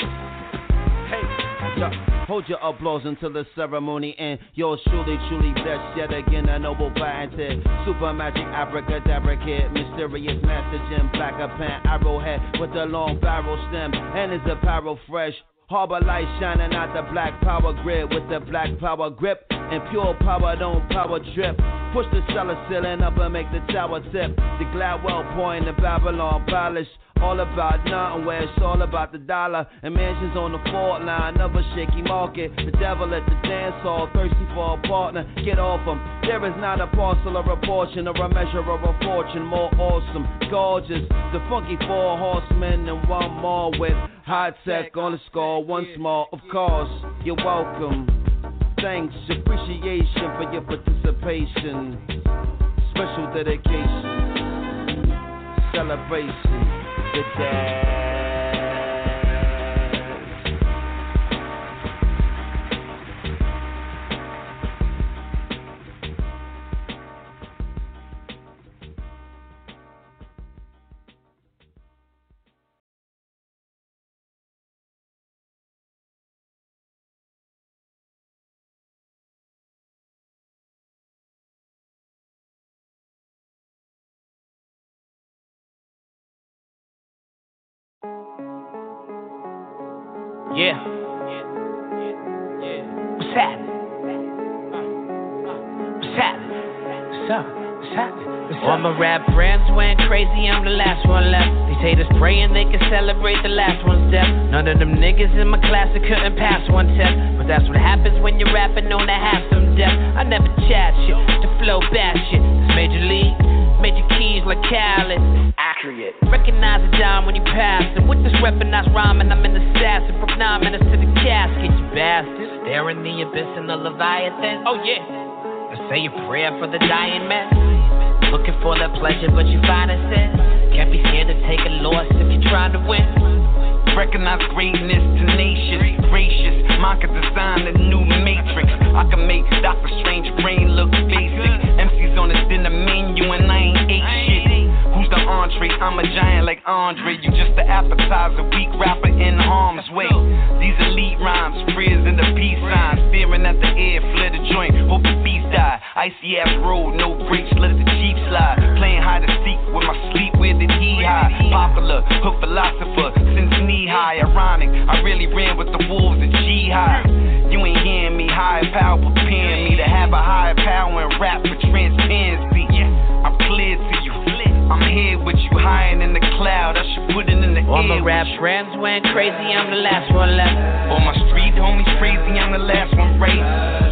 Hey, yo. Hold your applause until the ceremony ends. Yours truly, truly blessed yet again. A noble patented super magic abracadabra kid, mysterious master gem, blacker pen, arrowhead with the long barrel stem, and his apparel fresh. Harbor light shining out the black power grid with the black power grip and pure power don't power drip. Push the cellar ceiling up and make the tower tip. The Gladwell point, the Babylon palace. All about nothing where it's all about the dollar. And mansions on the fault line of a shaky market. The devil at the dance hall, thirsty for a partner. Get off him. There is not a parcel or a portion or a measure or a fortune more awesome, gorgeous. The funky four horsemen and one more with high tech on the score. One small, of course. You're welcome. Thanks, appreciation for your participation. Special dedication, celebration. The dad. Yeah. What's happening? What's happening? What's up? What's happening? All my rap friends went crazy, I'm the last one left. These haters praying they can celebrate the last one's death. None of them niggas in my class that couldn't pass one test. But that's what happens when you're rapping on to have some depth. I never chat shit, the flow bad shit. It's major league, major keys like Khaled. Accurate. Recognize a dime when you pass it. With this weaponized rhyming, I'm an assassin. From nine minutes to the casket, you bastards. Stare in the abyss in the Leviathan. Oh yeah. Let's say a prayer for the dying man. Looking for that pleasure, but you find it sin. Can't be scared to take a loss if you're trying to win. Recognize greatness, tenacious, gracious. Mine could design a new matrix. I can make Doctor Strange brain look basic. M C's on the dinner menu and I ain't ate shit. Who's the entree? I'm a giant like Andre. You just the appetizer, weak rapper in harm's way. These elite rhymes, prayers in the peace signs. Staring at the air, flare the joint, hope the beast die. Icy ass road, no brakes, let the Jeep slide. Playing hide and seek with my sleep, where did he hide? Popular, hook philosopher, since knee high. Ironic, I really ran with the wolves and jihad. You ain't hearing me, higher power preparing me to have a higher power and rap for transparency. I'm clear to you, I'm here with you, higher in the cloud. I should put it in the All air. my rap friends went crazy, I'm the last one left. All my street homies crazy, I'm the last one right.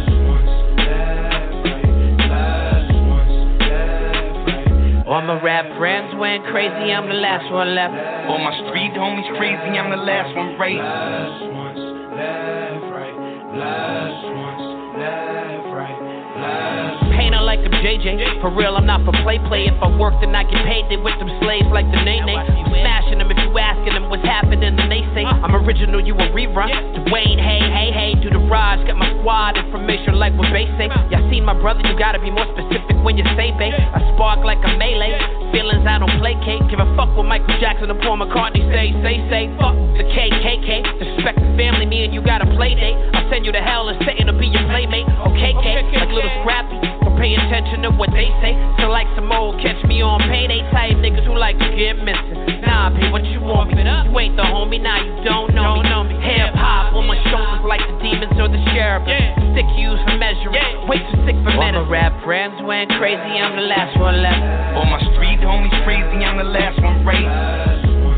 All my rap friends went crazy, I'm the last one left. All my street homies crazy, I'm the last one right. Last ones left, right. Last ones left, right. Last. Painter like a J J. For real, I'm not for play play. If I work, then I get paid. They with them slaves like the Nene. Smashing them if you asking them what's happening, then they say I'm original, you a rerun. Dwayne, hey, hey, hey, do the Raj. Got my squad information like what they say. Y'all seen my brother, you gotta be more specific when you say babe. I spark like a melee. Feelings I don't placate. Give a fuck what Michael Jackson or Paul McCartney say. Say, say, fuck the K K K. Disrespect the family, me and you got a play date. I say send you to hell and Satan to be your playmate. Okay, K, like little Scrappy. Don't pay attention to what they say. So like some old catch me on payday type niggas who like to get missing. Nah, babe, what you want me? You ain't the homie, now you don't know me. Hip hop on my shoulders like the demons or the cherubim. Stick used for measuring, way too sick for medicine. All my rap friends went crazy, I'm the last one left. All my street homies crazy, I'm the last one raised.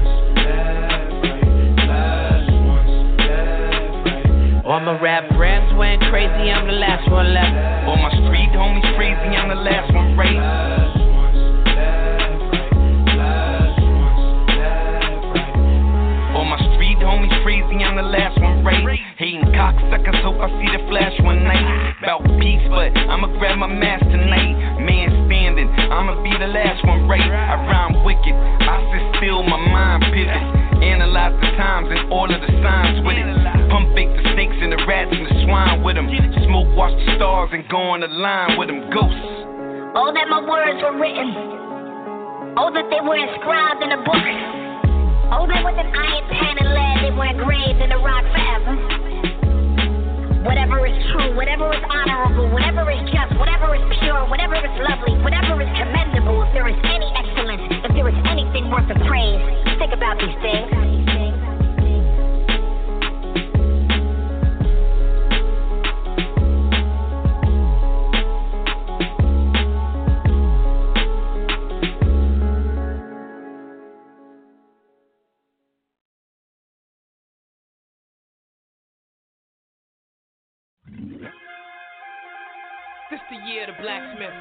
All my rap friends went crazy, I'm the last one left. All my street homies crazy, I'm the last one raised. All my street homies crazy, I'm the last one raised. Hating cocksuckers, hope I see the flash one night. About peace, but I'ma grab my mask tonight. Man standing, I'ma be the last one raised. I rhyme wicked, I sit still, my mind pivots. Analyze the times and all of the signs with it. Pump fake the snakes and the rats and the swine with them. Smoke watch the stars and go on the line with them. Ghosts. Oh, that my words were written. Oh, that they were inscribed in a book. Oh, that with an iron pen and lead they were engraved in the rock forever. Whatever is true, whatever is honorable, whatever is just, whatever is pure, whatever is lovely, whatever is commendable, if there is any excellence, if there is anything worth of praise, think about these things. This the year of the blacksmith.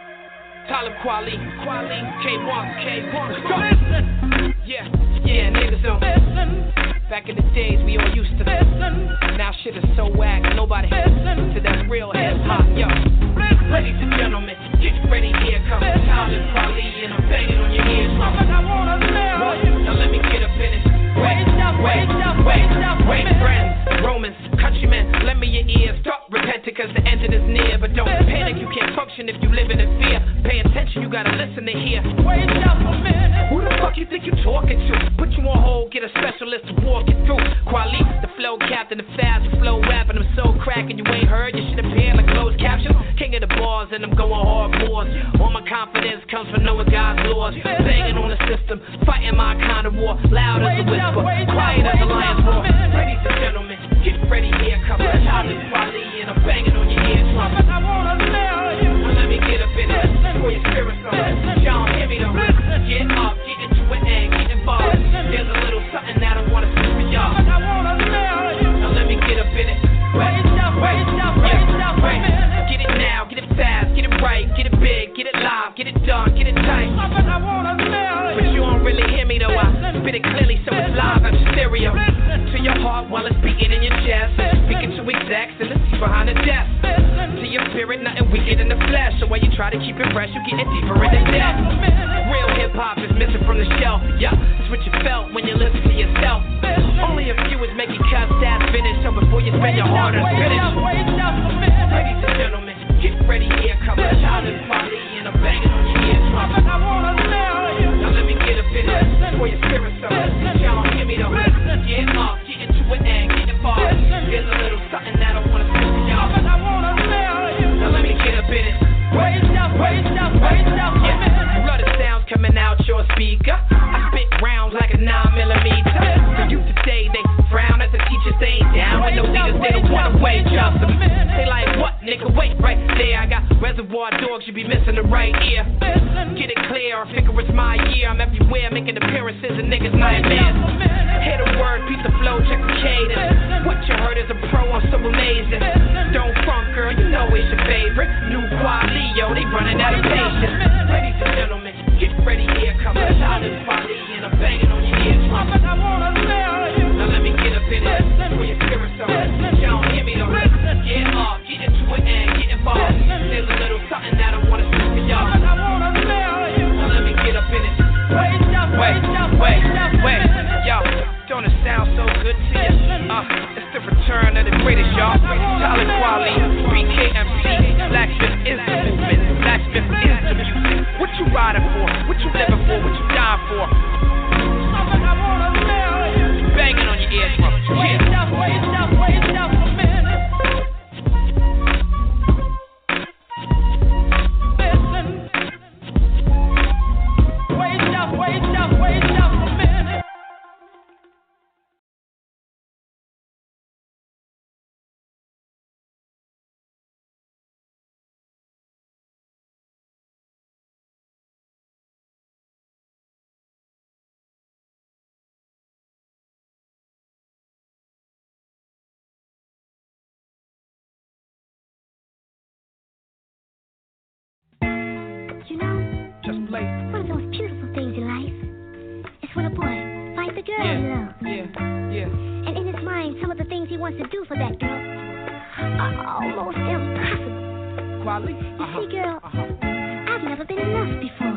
Talib Kweli, Kweli, K one, K one. Listen. Yeah, yeah, niggas don't listen. Back in the days we all used to listen. Now shit is so whack, nobody listen to that real hip hop, yo. Listen. Ladies and gentlemen, get ready, here comes Talib Kweli, and I'm banging on your ears. I wanna live. Now let me get up in it. Wait, wait, wait, wait, friends, Romans, countrymen, lend me your ears. Stop repenting cause the end is near. But don't panic, you can't function if you live in fear. Pay attention, you gotta listen to hear. Wait up a minute. Who the fuck you think you talking to? Put you on hold, get a specialist to walk you through. Kweli, the flow captain, the fast flow rapping. I'm so cracking, you ain't heard. Your shit appear like closed captions. King of the bars, and I'm going hard boards. All my confidence comes from knowing God's laws. Banging on the system, fighting my kind of war. Loud as a whisper, quiet as a lion's roar. Ladies and gentlemen, get ready, here comes Talib Kweli, and I'm banging on your eardrum. I wanna live you. Well, let me get up in it for your spirit song. Y'all hear me though? Get up, get into it and get involved. There's a little something that I wanna see for y'all. I wanna live you. Now let me get up in it. Wait, wait, wait, wait. Get it now, get it fast, get it right, get it big, get it live, get it done, get it tight. I wanna live. But you don't really hear me though. I spit it clearly so it's live on your stereo. To your heart while it's beating in your chest. Speaking to execs and the seats behind the desk. To your spirit, nothing wicked in the flesh. So while you try to keep it fresh, you getting deeper in the depth. Real hip hop is missing from the shelf. Yeah, that's what you felt when you listen to yourself. Only a few is making cuts that's finished. So before you spend your heart on finish. Ladies and gentlemen, get ready, here comes Talib Kweli, and I'm banging on your ears. I wanna live you. Now let me get up in it for your spirit song. Y'all don't hear me though. Get up, get into it and get involved. There's a little something that I wanna see for y'all. I wanna live you. Now let me get up in it. Wait up, wait up, wait up. Yeah, blood sounds coming out your speaker. I spit rounds like a nine millimeter. The youth today they frown at the teachers, they ain't down with no leaders. They don't wanna wage up. They like what, nigga? Wait right there. I got reservoir dogs, you be missing the right ear. Get it clear, I figure it's my year. I'm everywhere making appearances and niggas nightmares. Hear the word, beat the flow, check the cadence. What you heard is a pro, I'm so amazing. Stone Front girl, you know it's your favorite. New Kweli, yo, they running out of patience. Ladies and gentlemen, get ready, here comes Talib Kweli, and I'm banging on your ears. I wanna live you. Now let me get up in it for your spirit song. Y'all don't hear me though. Get up, get into it and get involved. There's a little something that I wanna see for y'all. I wanna live you. Now let me get up in it. Wait, wait, wait, wait. Yo, don't it sound so good to you? Uh, it's the return of the greatest, y'all. Talib Kweli, B K M C, Blacksmith is the movement. Blacksmith is the music. What you riding for? What you living for? What you dying for? I wanna live you. Banging on your eardrum. Yeah. Wait up, wait up, wait up a minute. girl yeah, he loves. Yeah, yeah. And in his mind, some of the things he wants to do for that girl are almost impossible. Quality? You uh-huh. see, girl, uh-huh. I've never been in love before.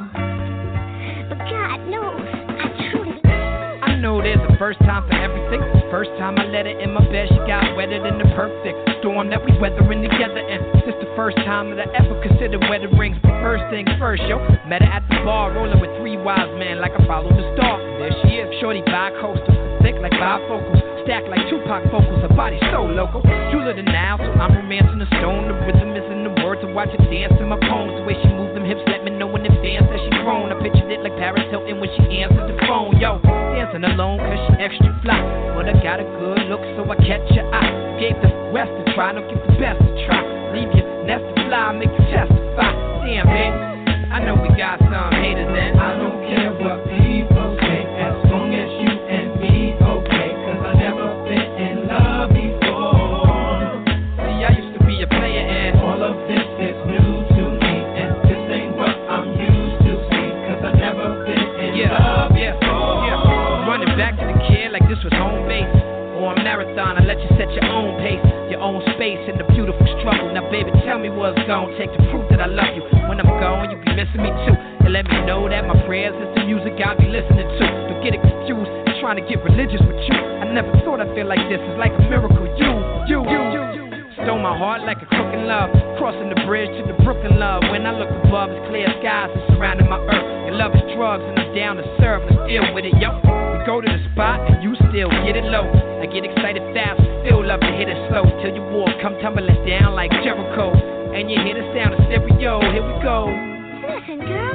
But God knows, I truly... I know there's a first time for everything. First time I let her in my bed, she got wetter than the perfect storm that we weathering together. And this the first time that I ever considered wedding rings. But first things first, yo, met her at the bar, rolling with three wise men like I followed the star. There she is, shorty bi-coastal, thick like bifocals, stacked like Tupac vocals, her body so local. Jeweler than now, so I'm romancing the stone. The rhythm is in the words, to watch her dance in my poems. The way she moves them hips, let me know in advance that she grown. I pictured it like Paris Hilton when she answered the phone. Yo, dancing alone cause she extra fly, but I got a good look so I catch your eye. Gave the West a try, don't get the best to try. Leave your nest to fly, make you testify. Damn, baby, I know we got some haters and I don't care what people say, as long as you and me okay, cause I never been in love before. See, I used to be a player and all of this is new to me, and this ain't what I'm used to see, cause I never been in yeah, love yeah, before. Yeah. Running back to the kid like this was home base, or a marathon, I let you set your own pace, your own space in the beautiful struggle. Now baby, tell me what's gonna take to prove that I love you. When I'm gone, you be missing me too. And let me know that my prayers is the music I'll be listening to. Don't get it confused, I'm trying to get religious with you. I never thought I'd feel like this, it's like a miracle. You, you, you, you, you stole my heart like a crook in love, crossing the bridge to the Brooklyn love. When I look above, it's clear skies and surrounding my earth. Your love is drugs and I'm down to serve, I'm still with it, yo. Go to the spot and you still get it low. I get excited fast, still love to hit it slow. Till your wall come tumbling down like Jericho, and you hear the sound of stereo. Here we go. Listen, girl.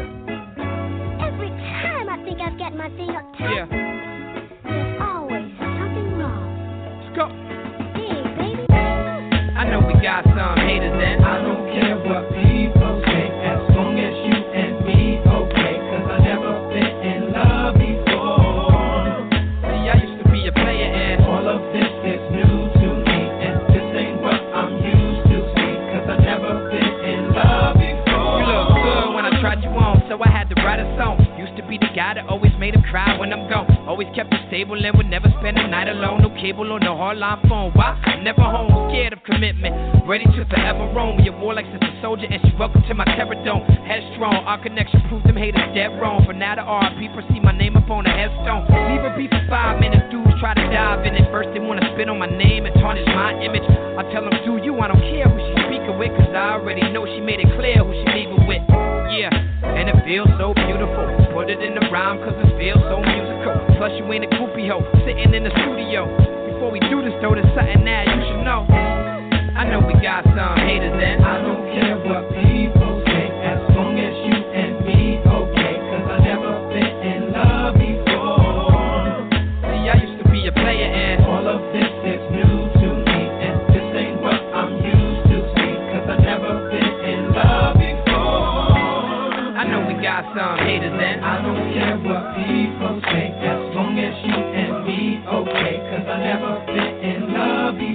Every time I think I've got my thing up tight, yeah, there's always something wrong. Let's go. Hey, baby. I know we got some haters and I don't care what people say, as long as you and me okay, cause I never been in love before. All of this is new to me, and this ain't what I'm used to see, cause I never been in love before. You look good when I tried you on, so I had to write a song. Used to be the guy that always made him cry when I'm gone. Always kept it stable and would never spend a night alone. No cable or no hardline phone. Why? Never home, scared of commitment, ready to forever roam. You're more like sister soldier and she welcome to my terror dome. Headstrong, our connection proved them haters dead wrong. For now the R I P proceed my name up on a headstone. Leave it be for five minutes, dudes try to dive in it. First they wanna spit on my name and tarnish my image. I tell them do you, I don't care who she speaking with, cause I already know she made it clear who she leaving with. Yeah, and it feels so beautiful. Put it in the rhyme cause it feels so musical. Plus you ain't a groupie hoe, sitting in the studio. Before we do this though, there's something that you should know. I know we got some haters and I don't care what people say, as long as you and me okay, cause I never been in love before. See, I used to be a player and all of this is new to me, and this ain't what I'm used to see, cause I never been in love before. I know we got some haters and I don't care what people say, as long as you and me okay, cause I never been in love before.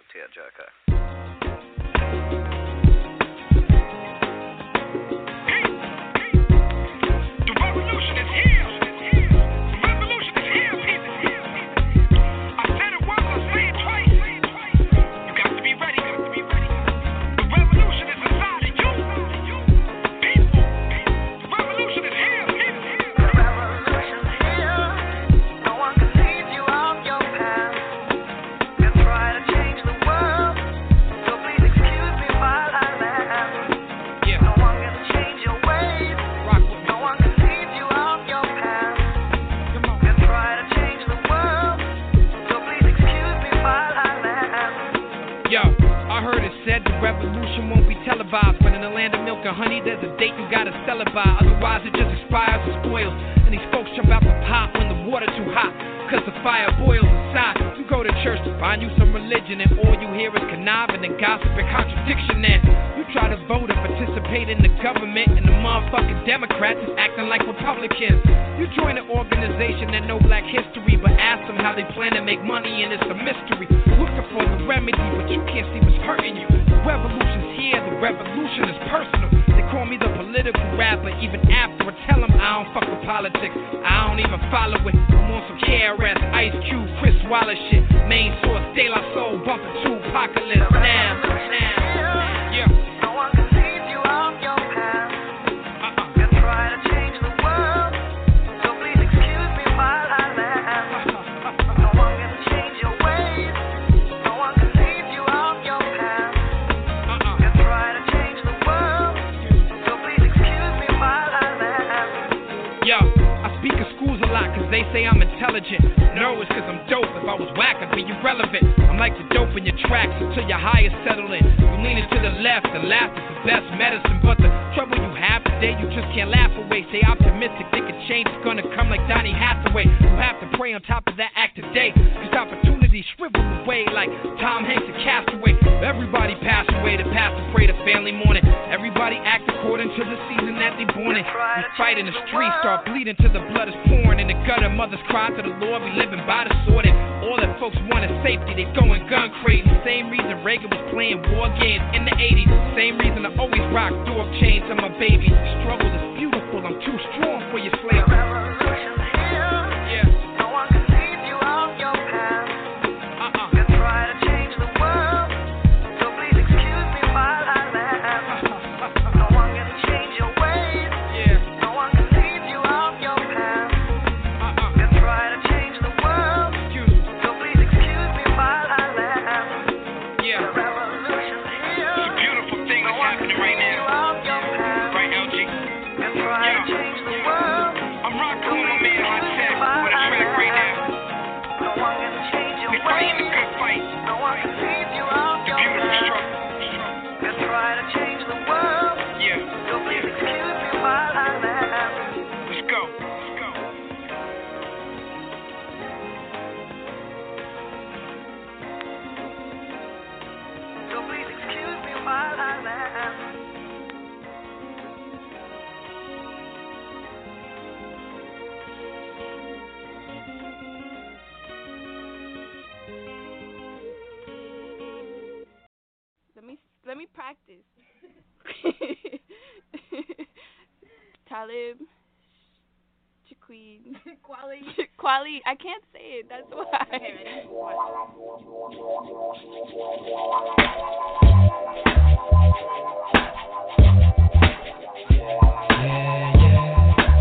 tearjerker. Honey, there's a date you gotta sell it by, otherwise it just expires or spoils. And these folks jump out the pot when the water too hot, cause the fire boils inside. You go to church to find you some religion, and all you hear is conniving and gossip and contradiction. And you try to vote or participate in the government, and the motherfucking Democrats is acting like Republicans. You join an organization that know black history, but ask them how they plan to make money, and it's a mystery. Looking for the remedy, but you can't see what's hurting you. The revolution's here, the revolution is personal. They call me the political rapper, even after I tell them I don't fuck with politics. I don't even follow it. I'm on some K R S, Ice Cube, Chris Wallace shit. Main source, De La Soul, bumping to Apocalypse. Now, now, yeah. No one can lead you off your path. Uh-uh. You try to change the world, so please excuse me while I laugh. No one can change your ways. No one can lead you off your path. Uh-uh. You try to change the world, so please excuse me while I laugh. Yo, I speak of schools a lot cause they say I'm intelligent. No, it's cause I'm dope. If I was whack, I'd be irrelevant. I'm like the dope in your tracks until your high is settled in. You leaning to the left, the left is the best medicine. But the trouble you have today, you just can't laugh away. Stay optimistic, think a change is gonna come like Donny Hathaway. You have to pray on top of that act today, cause opportunities shrivel away like Tom Hanks and Castaway. Everybody pass away, the pastor pray, the family mourning. Everybody act according to the season that they born in. We fight in the streets, start bleeding till the blood is pouring. In the gutter, mothers cry to the Lord, we living by the sword. And all that folks want is safety, they going gun crazy. Same reason Reagan was playing war games in the eighties. Same reason I always rock dog chains on my babies. The struggle is beautiful, I'm too strong for your slave. Let me practice. Talib, Shaqueen, Kweli, Kweli. I can't say it. That's why. Yeah, yeah.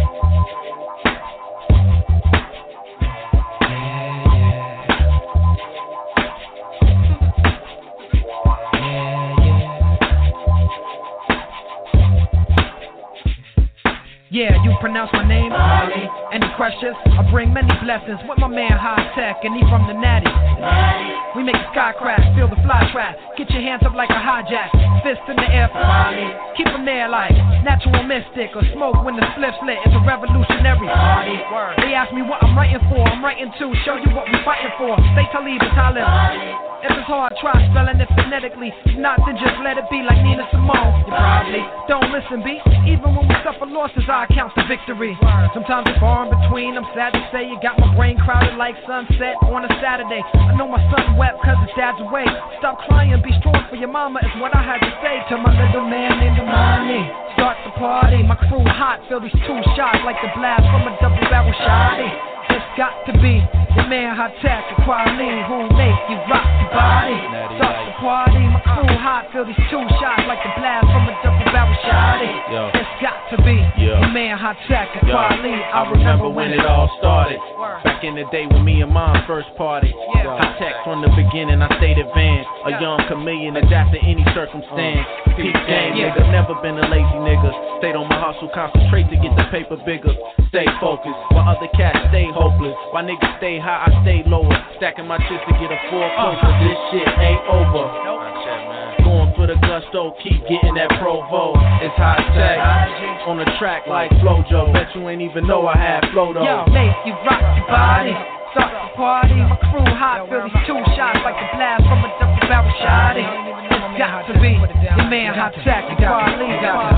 Yeah, you pronounce my name? Molly. Any questions? I bring many blessings with my man High Tech, and he from the Natty. Natty. We make the sky crash, feel the fly trap. Get your hands up like a hijack, fist in the air for Molly. Keep them there like natural mystic or smoke when the slip's lit. It's a revolutionary party. They ask me what I'm writing for. I'm writing to show you what we fighting for. Say Talib and Talib. If it's hard, try spelling it phonetically. If not, then just let it be like Nina Simone. You probably don't listen, B. Even when we suffer losses, I count the victory. Sometimes it's far in between, I'm sad to say. You got my brain crowded like sunset on a Saturday. I know my son wept cause his dad's away. Stop crying, be strong for your mama is what I had to say to my little man named Amani. Start the party, my crew hot, feel these two shots like the blast from a double barrel shotty. It's got to be the man High Tech, the quality who make you rock your body. Start the party, my crew hot, feel these two shots like the blast from a double barrel shotty. It's got to be Yo. the man High Tech, the quality. I remember when it all started. Back in the day when me and mom first parted. High Tech from the beginning, I stayed advanced. A young chameleon, adapt to any circumstance. Peak game, nigga, never been a lazy nigga. Stayed on my hustle, concentrate to get the paper bigger. Stay focused, while other cats stay hopeless. While niggas stay high, I stay lower. Stacking my chips to get a full closer. This shit ain't over. Going for the gusto, keep getting that Provo. It's High Tech on the track like Flojo. Bet you ain't even know I had flow though. Yo, make you rock your body. Start the party, my crew hot, feel these two shots like the blast from a double barrel shotty. It's got to be the man High Tech, the quality.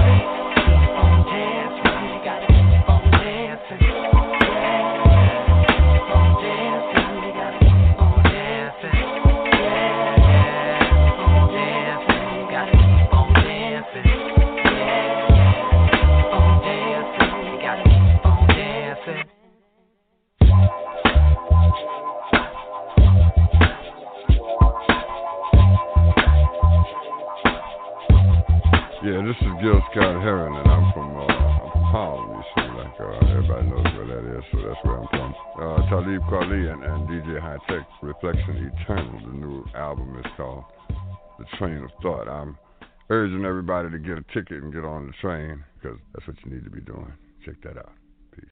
Yeah, this is Gil Scott Heron, and I'm from, uh, I'm from Harlem, you see, like, uh, everybody knows where that is, so that's where I'm from. Uh, Talib Kweli and, and D J High Tech, Reflection Eternal, the new album is called The Train of Thought. I'm urging everybody to get a ticket and get on the train, because that's what you need to be doing. Check that out. Peace.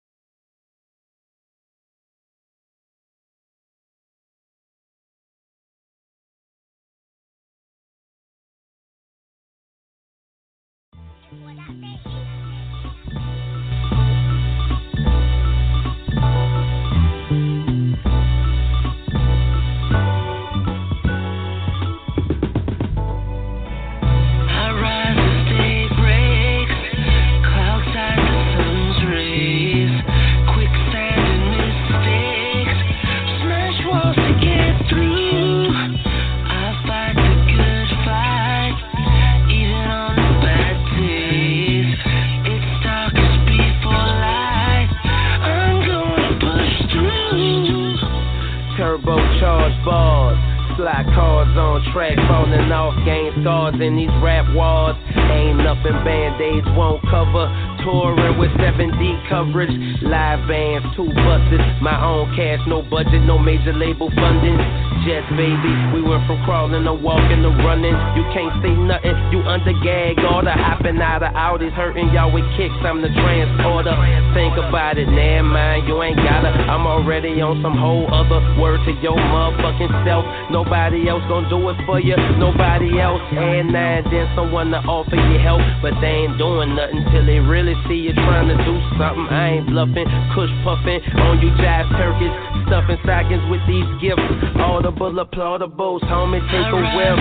Turbocharged bars, slide cards on track, falling off game scars in these rap walls. Ain't nothing band-aids won't cover. Touring with seven D coverage, live bands, two buses, my own cash, no budget, no major label funding. Just baby, we went from crawling to walking to running. You can't say nothing, you under gag order. Hopping out of Audis, hurting y'all with kicks, I'm the transporter. Think about it, never mind, you ain't gotta. I'm already on some whole other word to your motherfucking self. Nobody else gon' do it for you, nobody else. And now and then someone to offer you help, but they ain't doing nothing till they really see you trying to do something. I ain't bluffing, cush puffing on you jive turkeys, stuffing stockings with these gifts. Audible applaudables, homie, take a whiff.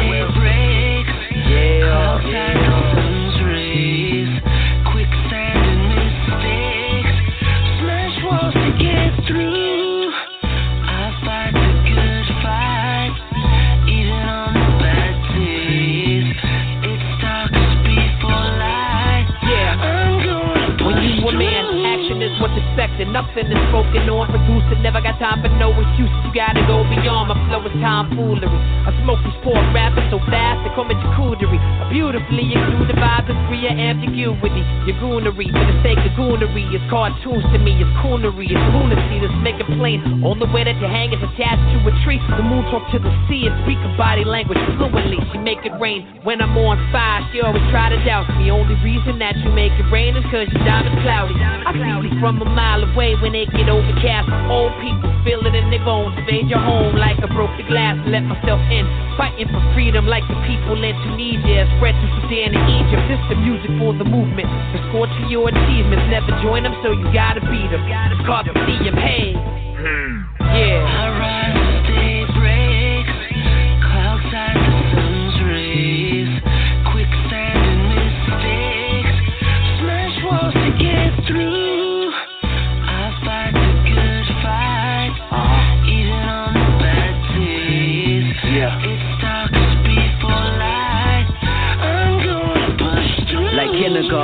Yeah, yeah. Quicksand and mistakes, smash walls to get through. I fight the good fight, even on the bad days. It's dark as before light. Yeah, I'm gonna push when you a man, action is what's expected. Nothing is spoken on, produced it. Never got time for no excuses. You gotta go beyond. My flow is tomfoolery. I smoke these poor rappers so fast they call me charcuterie. I beautifully exude the vibe and free of ambiguity. Your goonery, for the sake of goonery, is cartoons to me. It's coonery, it's lunacy. Let's make it plain. All the way that your hang is attached to a tree. The moon talk to the sea and speak a body language fluently. She make it rain when I'm on fire. She always try to doubt me. Only reason that you make it rain is cause your diamond's cloudy. I see you from a mile away when they get overcast. Old people feel it in their bones. Invade your home like I broke the glass and let myself in. Fighting for freedom like the people in Tunisia. Spread to Sudan and Egypt. This the music for the movement. The score to your achievements. Never join them, so you gotta beat them. It's called the D M. Hey. Yeah. I rise as day breaks, clouds hide the sun's rays. Quicksand and mistakes.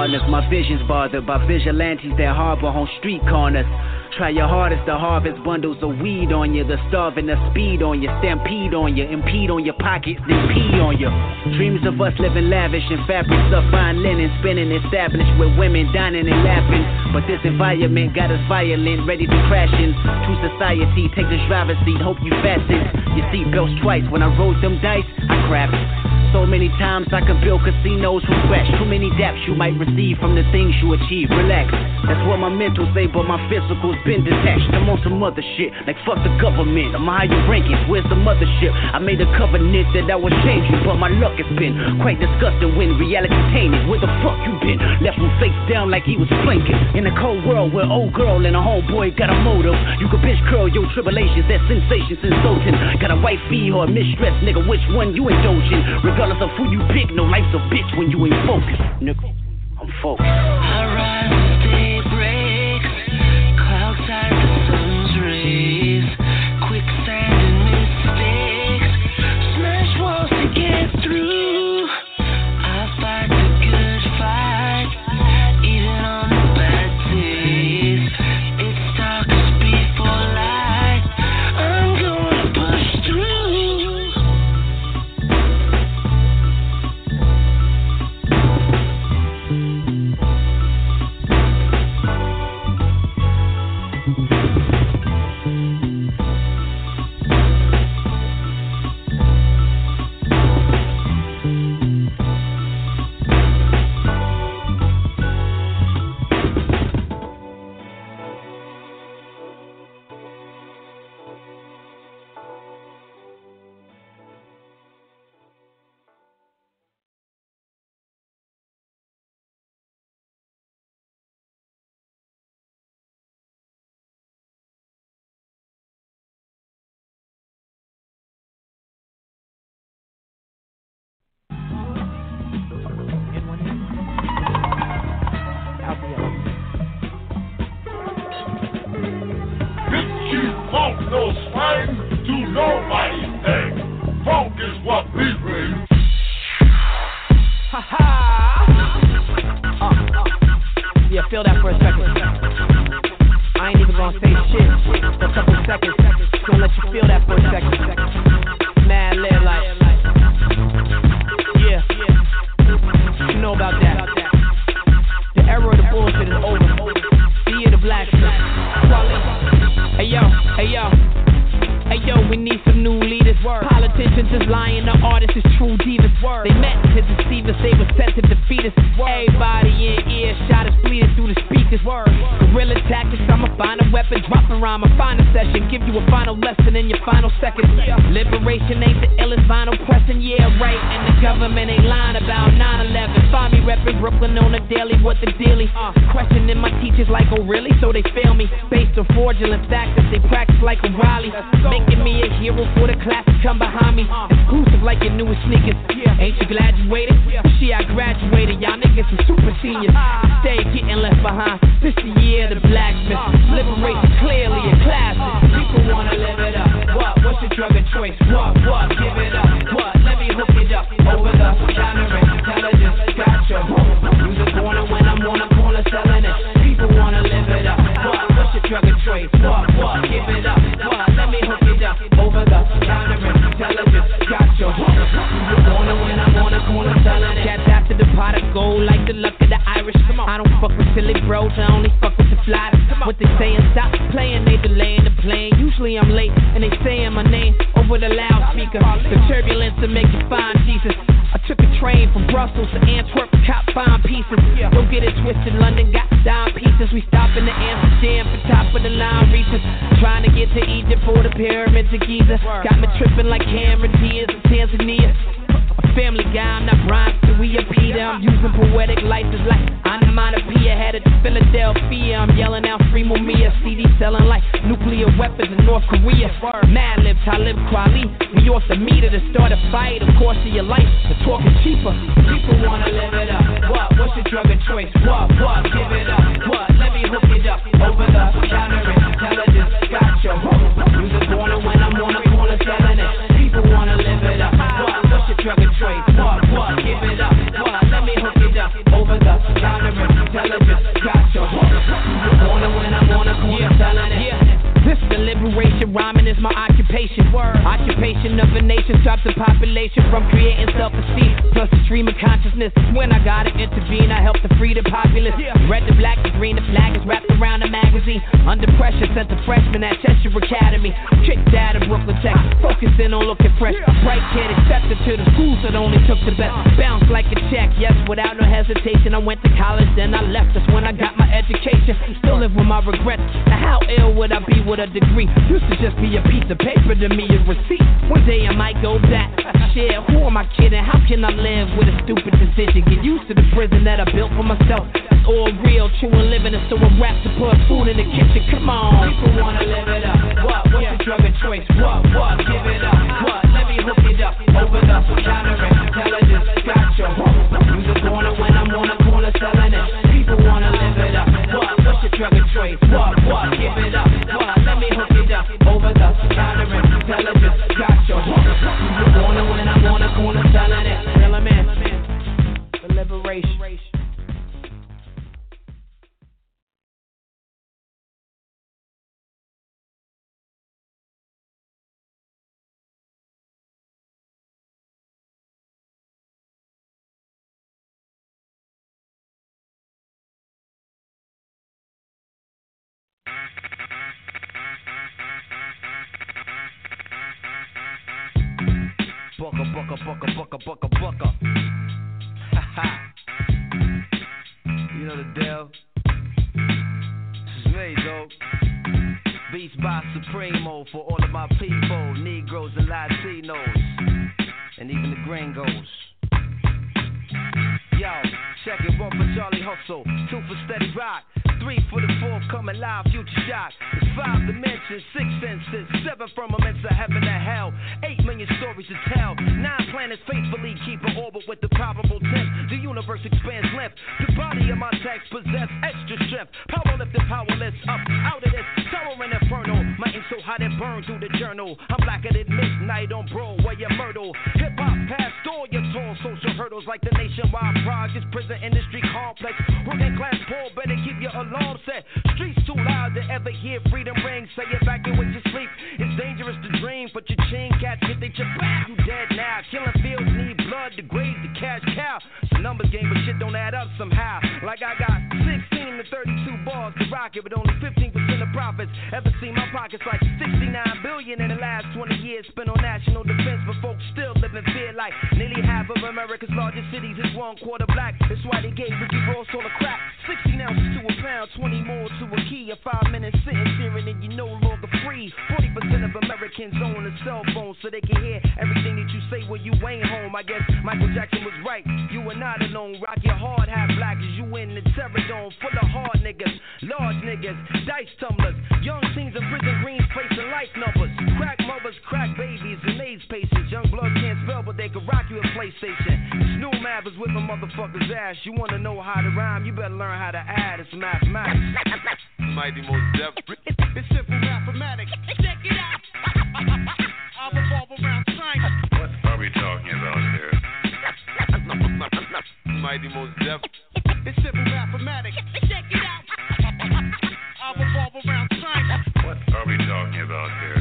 partners. My vision's bothered by vigilantes that harbor on street corners. Try your hardest to harvest bundles of weed on you. The starving, the speed on you, stampede on you, impede on your pockets, then pee on you. Dreams of us living lavish in fabrics of fine linen, spinning established with women dining and laughing. But this environment got us violent, ready to crash into society. Take the driver's seat, hope you fasten your seatbelts twice. When I rolled them dice, I crapped. So many times I could build casinos from scratch. Too many daps you might receive from the things you achieve. Relax, that's what my mental say, but my physical's been detached. I'm on some other shit, like fuck the government. I'm higher rankings, where's the mothership? I made a covenant that I would change you, but my luck has been quite disgusting when reality tainted. Where the fuck you been? Left him face down like he was flanking. In a cold world where old girl and a homeboy got a motive. You could bitch curl your tribulations, that sensation's insulting. Got a wife fee or a mistress, nigga, which one you indulging? Regardless of who you pick, no life's a bitch when you ain't focused. Nigga, I'm focused. I rise as day breaks, clouds hide the sun's rays, quicksand and mistakes, smash walls to get through. I fight the good fight, even on the bad days. It's darkest before light. I'm gonna push through. No swine to nobody's thing. Funk is what we bring. Ha ha! Uh, uh. Yeah, feel that for a second. I ain't even gonna say shit for a couple seconds. Just gonna let you feel that for a second. Mad lit like, yeah, you know about that. The era of the bullshit is over. The year of the black shit. Hey yo, hey yo. Hey yo, we need some new leaders. Word. Politicians is lying, the artists is true divas. Word. They meant to deceive us, they were sent to defeat us. Word. Everybody in earshot is bleeding through the speakers. Word. Guerrilla tactics, I'ma find a weapon, drop a rhyme, a final session, give you a final lesson in your final seconds. Yeah. Liberation ain't the illest vinyl pressing, yeah right. And the government ain't lying about nine eleven. Find me reppin' Brooklyn on a daily, what the dealie? Uh, questioning my teachers like, oh really? So they fail me based on fraudulent facts that they practice like O'Reilly. Making me a hero for the class to come behind me. Exclusive like your newest sneakers. Ain't you glad you waited? Shit, I graduated. Y'all niggas are super seniors. Stay getting left behind. This the year of the blacksmith. Liberation clearly a classic. People wanna live it up. What? What's your drug of choice? What? What? Give it up. What? Let me hook it up. Over the counter intelligence. Gotcha. Music corner when I'm on a corner selling it. People wanna live it up. What? What's your drug of choice? What? What? Give it up. What? Let me hook it up. Over the counter intelligence. Gotcha. Music corner when I'm on a corner selling it. Cats after the pot of gold like the luck of the Irish. Come on. I don't fuck with silly bros. I only fuck with the flies. What they saying? Stop playing. They delaying the plane. Usually I'm late and they saying my name over the loudspeaker. The turbulence to make you find Jesus. I took a train from Brussels to Antwerp, cop fine pieces. Don't get it twisted, London got dime pieces. We stop in the Amsterdam for top of the line reaches. Trying to get to Egypt for the pyramids of Giza. Got me tripping like Cameron Diaz in Tanzania. A family guy, I'm not Brian, so we a Peter. I'm using poetic license like onomatopoeia. Headed to Philadelphia, I'm yelling out free Mumia. C D selling like nuclear weapons in North Korea. Mad Lib, Talib Kweli. We off the meter to start a fight. Of course, of your life, the talk is cheaper. People wanna live it up. What? What's your drug of choice? What? What? Give it up. What? Let me hook it up. Over the counter intelligence. Gotcha. Music corner when I'm on a corner selling it. People wanna live it up. What? What's your drug of choice? What? What? Give it up. What? Let me hook it up. Over the counter nation. Word. Occupation of a nation stops the population from creating self-esteem. Plus the stream of consciousness. When I gotta intervene, I help to free the populace. Yeah. Red, the black, the green, the flag is wrapped around a magazine. Under pressure, sent a freshman at Cheshire Academy. Kicked out of Brooklyn Tech, focusing on looking fresh. Bright kid accepted to the schools that only took the best. Bounced like a check, yes, without no hesitation. I went to college, then I left. That's when I got my education. Still live with my regrets. Now how ill would I be with a degree? Used to just be a piece of paper to me, a receipt. One day I might go back. Shit, who am I kidding? How can I live with a stupid decision? Get used to the prison that I built for myself. It's all real, true and living. And so I'm wrapped to put food in the kitchen. Come on. People wanna live it up. What? What's your drug of choice? What? What? Give it up. What? Let me hook it up. Over the counterintelligence. Got your home. Use a corner when I'm on a corner selling it. People wanna live it up. What? What's your drug of choice? What? What? Give it up. What? Let me hook it up. Over the counterintelligence. Got your home. Use a corner when I'm on a corner selling it. Tell 'em in. The liberation. Bucka, bucka, bucka, bucka, bucka, bucka. Ha ha. You know the deal. This is me, though. Beats by Supremo for all of my people, Negroes and Latinos, and even the gringos. Yo, check it, one for Charlie Hustle, two for Steady Rock, three for the forthcoming live future shock. It's five dimensions, six senses, seven firmaments of heaven and hell, eight million stories to tell, nine planets faithfully keep an orbit with the probable tenth. The universe expands length, the body of my text possess extra strength. Power lifted, powerless, up out of this terror and inferno. My ink so hot it burned through the journal. I'm blacker than midnight on Broadway and Myrtle. Hip hop past all your tall social hurdles like the nationwide projects, prison industry complex. Working class poor, better keep your alarm set. Streets too loud to ever hear freedom ring. Say it back in when you sleep. It's dangerous to dream, but your chain cats get they chip back. You dead now. Killing fields need blood to grade the cash cow. It's a numbers game, but shit don't add up somehow. Like I got sixteen to thirty-two bars to rock it, but only fifteen percent of profits. Ever seen my pockets like sixty-nine billion in the last twenty years spent on national defense, but folks still live in fear like nearly half of America's largest cities is one quarter black. That's why they gave Ricky Ross all the crap. sixteen ounces to a pound, twenty more to a key. A five minute sitting, staring, and you no longer free. forty percent of Americans own a cell phone so they can hear everything that you say when you ain't home. I guess Michael Jackson was right. You are not alone. Rock your hard hat black as you in the terror dome. Full of hard niggas, large niggas, dice tumblers. Young teens in prison greens facing life numbers. Crack mothers, crack babies, and AIDS patients. Young blood can't spell, but they can rock you a PlayStation. It's new math is whipping motherfuckers' ass. You wanna know how to rhyme, you better learn how to add. It's mathematics. Mighty Most Def. It's simple mathematics. Check it out. I'll revolve around science. What are we talking about here? Mighty Most Def. It's simple mathematics. Check it out. I'll revolve around science. What are we talking about here?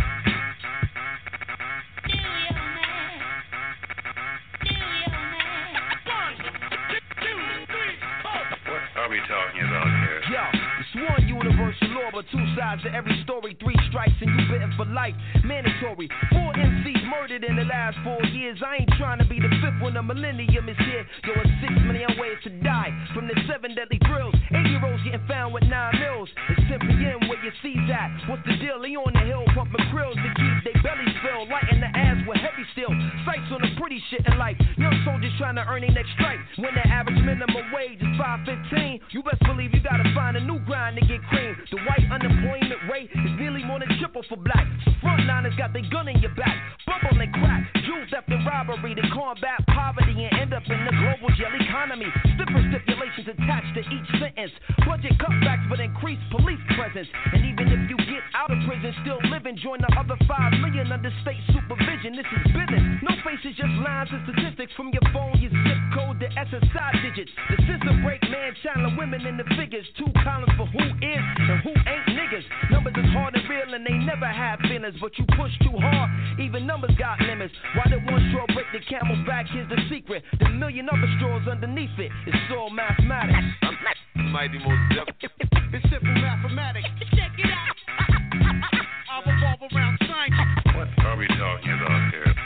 What are we talking about here? Yo, it's one universal law, but two sides to every story. Three strikes and you bitten for life. Mandatory. Four M Cs murdered in the last four years. I ain't trying to be the fifth when the millennium is here. Yo, it's six million ways to die from the seven deadly thrills. Eight-year-olds getting found with nine mils. It's ten p.m. where your C's at. What's the deal? They on the hill pumping grills to keep their bellies filled. Lighting the ass with heavy steel. Sights on the pretty shit in life. Young soldiers trying to earn their next strike. When the average minimum wage is five fifteen, you best believe you gotta find a new grind to get cream. The white unemployment rate is nearly more than triple for black. So frontliners got their gun in your back. Bubble and crack, jewel theft and robbery to combat poverty and end up in the global jail economy. Stiffers stipulations attached to each sentence. Budget cutbacks but increased police presence. And even if you get out of prison, still living, join the other five million under state supervision. This is business. No faces, just lines and statistics from your phone, your zip code, the S S I digits. The system break man, channeling women in the figures. Two columns for who is and who ain't niggas. Numbers is hard and real and they never have feelings, but you push too hard, even numbers got limits. Why did one straw break the camel back? Here's the secret. The million other straws underneath it. It's all mathematics. Mighty Most Def. It's simple mathematics. Check it out. I'll revolve around science. What are we talking about here?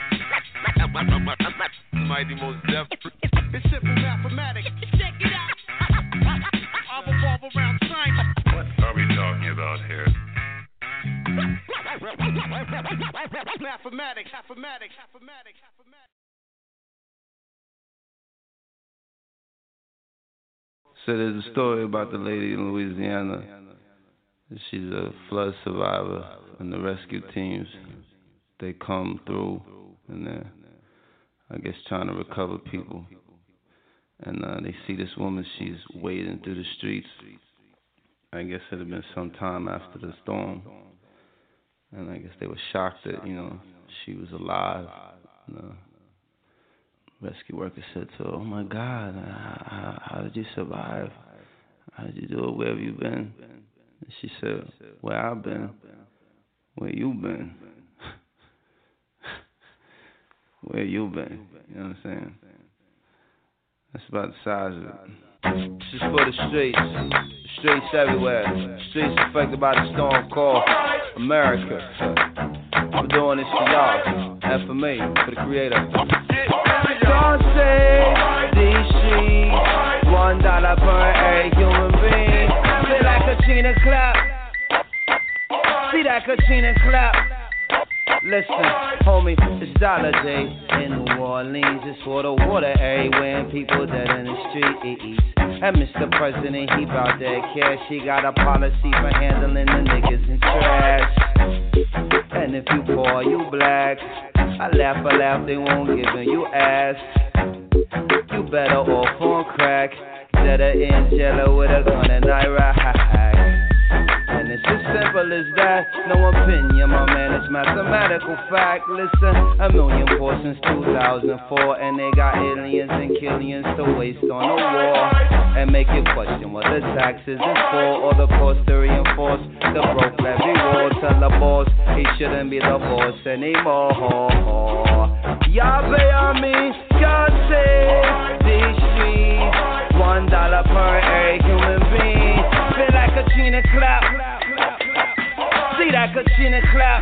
Mighty Most Def. It's simple mathematics. Check it out. I'll revolve around science. What are we talking about here? Mathematics. Mathematics. Mathematics. Mathematics. So there's a story about the lady in Louisiana. She's a flood survivor, and the rescue teams, they come through, and they're, I guess, trying to recover people. And uh, they see this woman, she's wading through the streets. I guess it had been some time after the storm. And I guess they were shocked that, you know, she was alive. And, uh, rescue worker said to her, "Oh my God, how, how did you survive? How did you do it? Where have you been?" And she said, "Where I've been? Where you been? Where you been?" You know what I'm saying? That's about the size of it. This is for the streets. Streets everywhere. Streets affected by the storm called America. I'm doing this for y'all, and for me, for the creator. God save these streets. One dollar per every human being. Feel like a Katrina clap. See that Katrina clap. Listen, homie, it's Dollar Day in New Orleans. It's for the water everywhere and people dead in the streets. And Mister President, he bout that cash. He got a policy for handling the niggas in trash. And if you poor, you black, I laugh a laugh, they won't give in you ass. You better off on crack. Instead of Angela with a gun and I ride. And it's as simple as that, no opinion, my man, it's mathematical fact. Listen, a million portions, two thousand four, and they got aliens and killions to waste on a war. And make you question what the taxes is for, or the cost to reinforce the broke levy war. Tell the boss he shouldn't be the boss anymore. Y'all pay on me, God save these streets. One dollar per every human being. Feel like a Katrina clap. See that Katrina clap.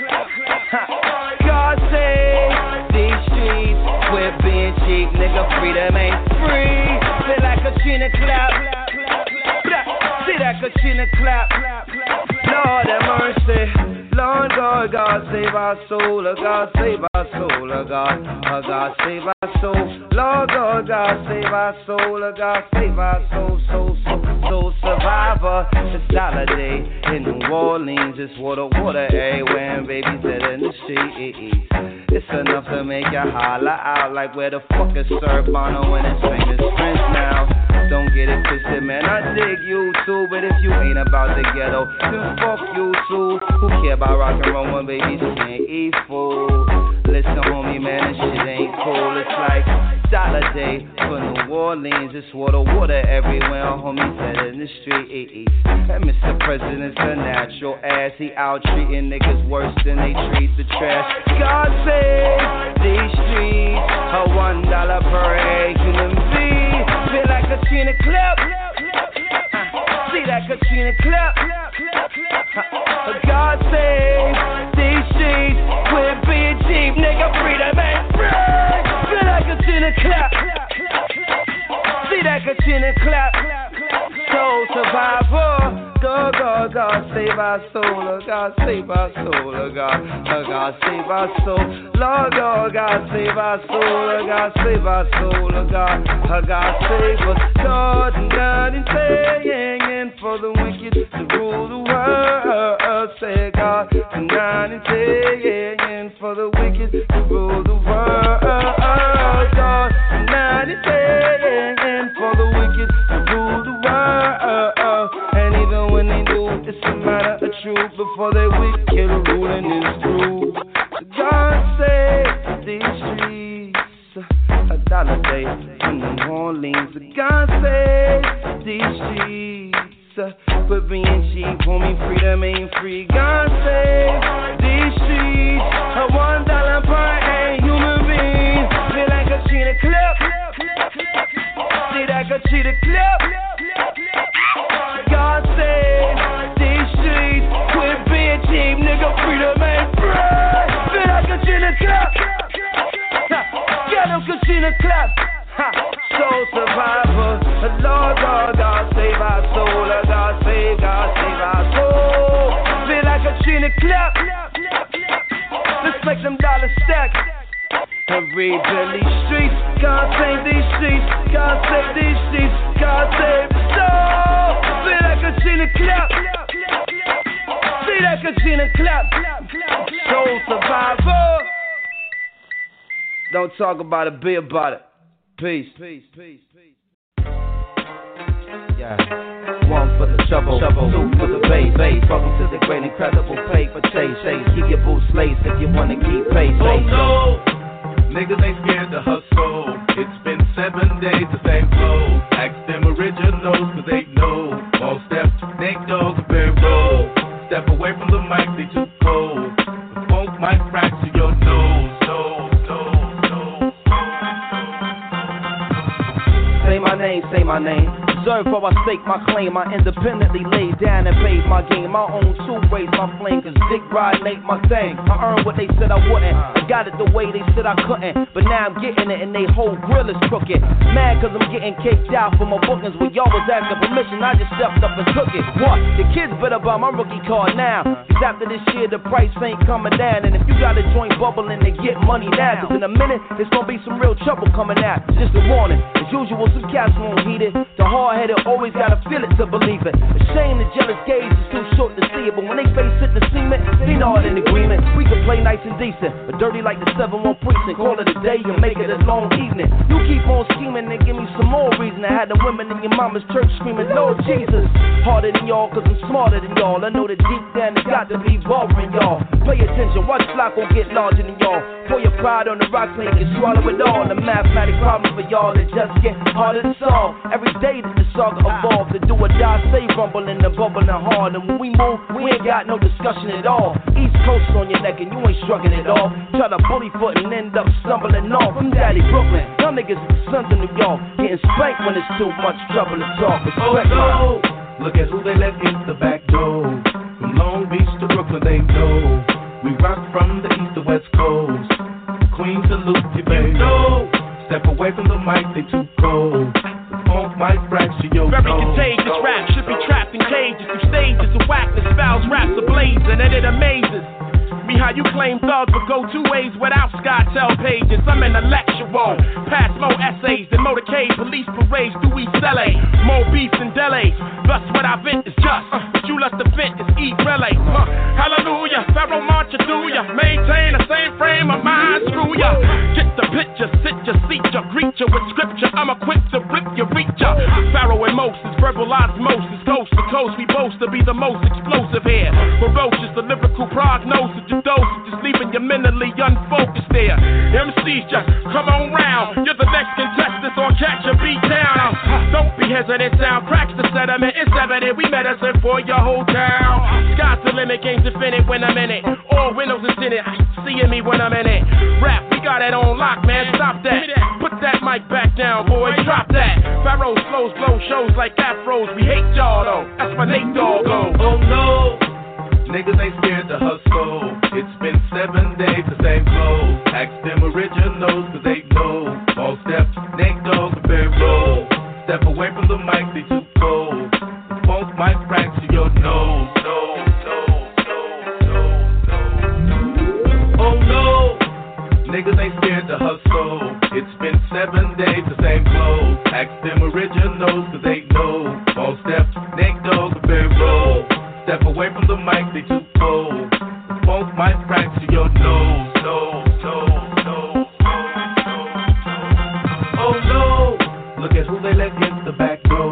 God save these streets. Quit being cheap, nigga. Freedom ain't free. Feel like a Katrina clap. See that Katrina clap. Lord have mercy. Lord God, God save our soul. Oh God save our soul. Oh God, oh God save our soul. Lord God, God save our soul. Oh God save our soul. Soul, soul, soul survivor. It's Dollar Day in New Orleans. It's water, water everywhere and babies dead in the streets. It's enough to make you holler out like where the fuck is Sir Bono and his famous friends now. Don't get it twisted, man, I dig you too. But if you ain't about the ghetto, then fuck you too. Who care about rock and roll when babies can't eat food? Listen, homie, man, this shit ain't cool. It's like Dollar Day for New Orleans. It's water, water everywhere. Homies dead in the street. And Mister President's a natural ass. He out treating niggas worse than they treat the trash. God save these streets. A one dollar per egg human being. Feel like a Katrina clap. See that Katrina clap. God save these streets. Quit being cheap, nigga. Freedom ain't free. Feel like a Katrina clap. See that Katrina clap. Soul survivor. God, God, God, save our soul. Oh God, save our soul. Oh God, oh God, save our soul. Lord, God, God, save our soul. Oh God, save our soul. Oh God, oh God, save us. God, God is saying for the wicked to rule the world. Say God, God is saying for the wicked to rule the world. God, God is saying for the wicked to rule the world. And even when they do, it's a matter of truth. Before they wicked, ruling is true. So God save these streets. A dollar day in New Orleans. So God save these streets. Quit being cheap, homie, freedom ain't free. God save these streets. A one dollar per a human being. Feel like a cheetah clip. See like a cheetah clip. God save these streets. Quit being cheap, nigga, freedom ain't free. Feel like a cheetah clip. Get him, Katrina clap. Soul survivor. Lord, God, God save our soul. God save, God save our soul. Feel like a Katrina clap. Let's make them dollars stack. Every Billy streets, God save these streets. God save these streets. God save the soul. Feel like a Katrina clap. Feel like a Katrina clap. Soul survivor. Don't talk about it, be about it. Peace. Peace, peace, peace. Yeah. One for the trouble, trouble. Two for the bass, bass. Welcome to the great incredible play for chase, chase. Keep your boots laced if you wanna keep pace. Oh no, niggas ain't scared to hustle. It's been seven days, the same flow. Ask them originals, cause they know. All steps, Nate Dogg, a very roll. Step away from the mic, they too cold. The funk might fracture your nose, nose, nose, nose. Say my name, say my name. Observe for I stake my claim. I independently laid down and paid my game. My own two raised my flame. Cause dick riding ain't my thing. I earned what they said I wouldn't. I got it the way they said I couldn't. But now I'm getting it and they whole grill is crooked. Mad cause I'm getting kicked out for my bookings. When y'all was asking permission, I just stepped up and took it. What? The kids better buy my rookie card now. Cause after this year the price ain't coming down. And if you got a joint bubbling, they get money now. Cause in a minute, there's gonna be some real trouble coming out. Just a warning. As usual, some cats won't heed it. The hard-headed always gotta feel it to believe it. A shame the jealous gaze is too short to see it. But when they face it to cement, they know it in agreement. We can play nice and decent, but dirty like the seven one precinct. Call it a day and make it a long evening. You keep on scheming and give me some more reason. I had the women in your mama's church screaming, Lord Jesus. Harder than y'all cause I'm smarter than y'all. I know that deep down it's got to be bothering y'all. Pay attention, watch Flacco get larger than y'all. Pour your pride on the rocks and you can swallow it all. The mathematic problem for y'all that just get harder to solve. Every day that the saga evolve, to do or die, stay rumbling and bubbling hard. And when we move, we ain't got no discussion at all. East Coast on your neck and you ain't shrugging it off. Try to bully foot and end up stumbling off. From Daddy Brooklyn, y'all niggas are the sons of New York. Getting spanked when it's too much trouble to talk. Respect oh no, look at who they let in the back door. From Long Beach to Brooklyn, they know. We rock from the east to west coast. Queen to Lucy, baby. No. Step away from the mic, they too cold. The funk might fracture your Very nose. contagious rap should be trapped in cages. Through stages of whackness, fouls, raps ablaze, and then it amazes me how you claim thugs but go two ways without SkyTel pages. I'm intellectual, pass more essays than motorcade, police parades through East L A. More beefs and delays, thus what I vent is just. But you lust to vent is eat relay. Huh. Hallelujah, Pharaoh march through ya. Maintain the same frame of mind, screw ya. Get the picture, sit ya, seat ya, greet ya with scripture. I'm equipped to rip ya, reach ya. Pharaoh and Moses, verbal osmosis, coast to coast. We boast to be the most explosive here. Ferocious, the lyrical prognosis. Dosage, just leaving you mentally unfocused there. M Cs just come on round. You're the next contestant on Catch a Beat Down. Don't be hesitant, sound cracks the sediment. It's evident we medicine for your whole town. Sky's the limit, game's infinite when I'm in it. All windows is in it, seeing me when I'm in it. Rap, we got it on lock, man. Stop that. Put that mic back down, boy. Drop that. Pharaoh slows, blow shows like afros. We hate y'all though. That's my Nate Dogg. Oh no. Niggas ain't scared to hustle. It's been seven days, the same clothes. Ask them originals, cause they know. All steps, Nate Dogg, a very roll. Step away from the mic, they too cold. The funk might fracture your nose. Nose, nose, nose, nose, nose. Oh no, niggas ain't scared to hustle. It's been seven days, the same clothes. Ask them originals, cause they know. All steps, Nate Dogg, a very roll. Step away from the mic, they too cold. The funk might fracture your nose, nose, nose, nose, nose, nose. Oh no, look at who they let in the back door.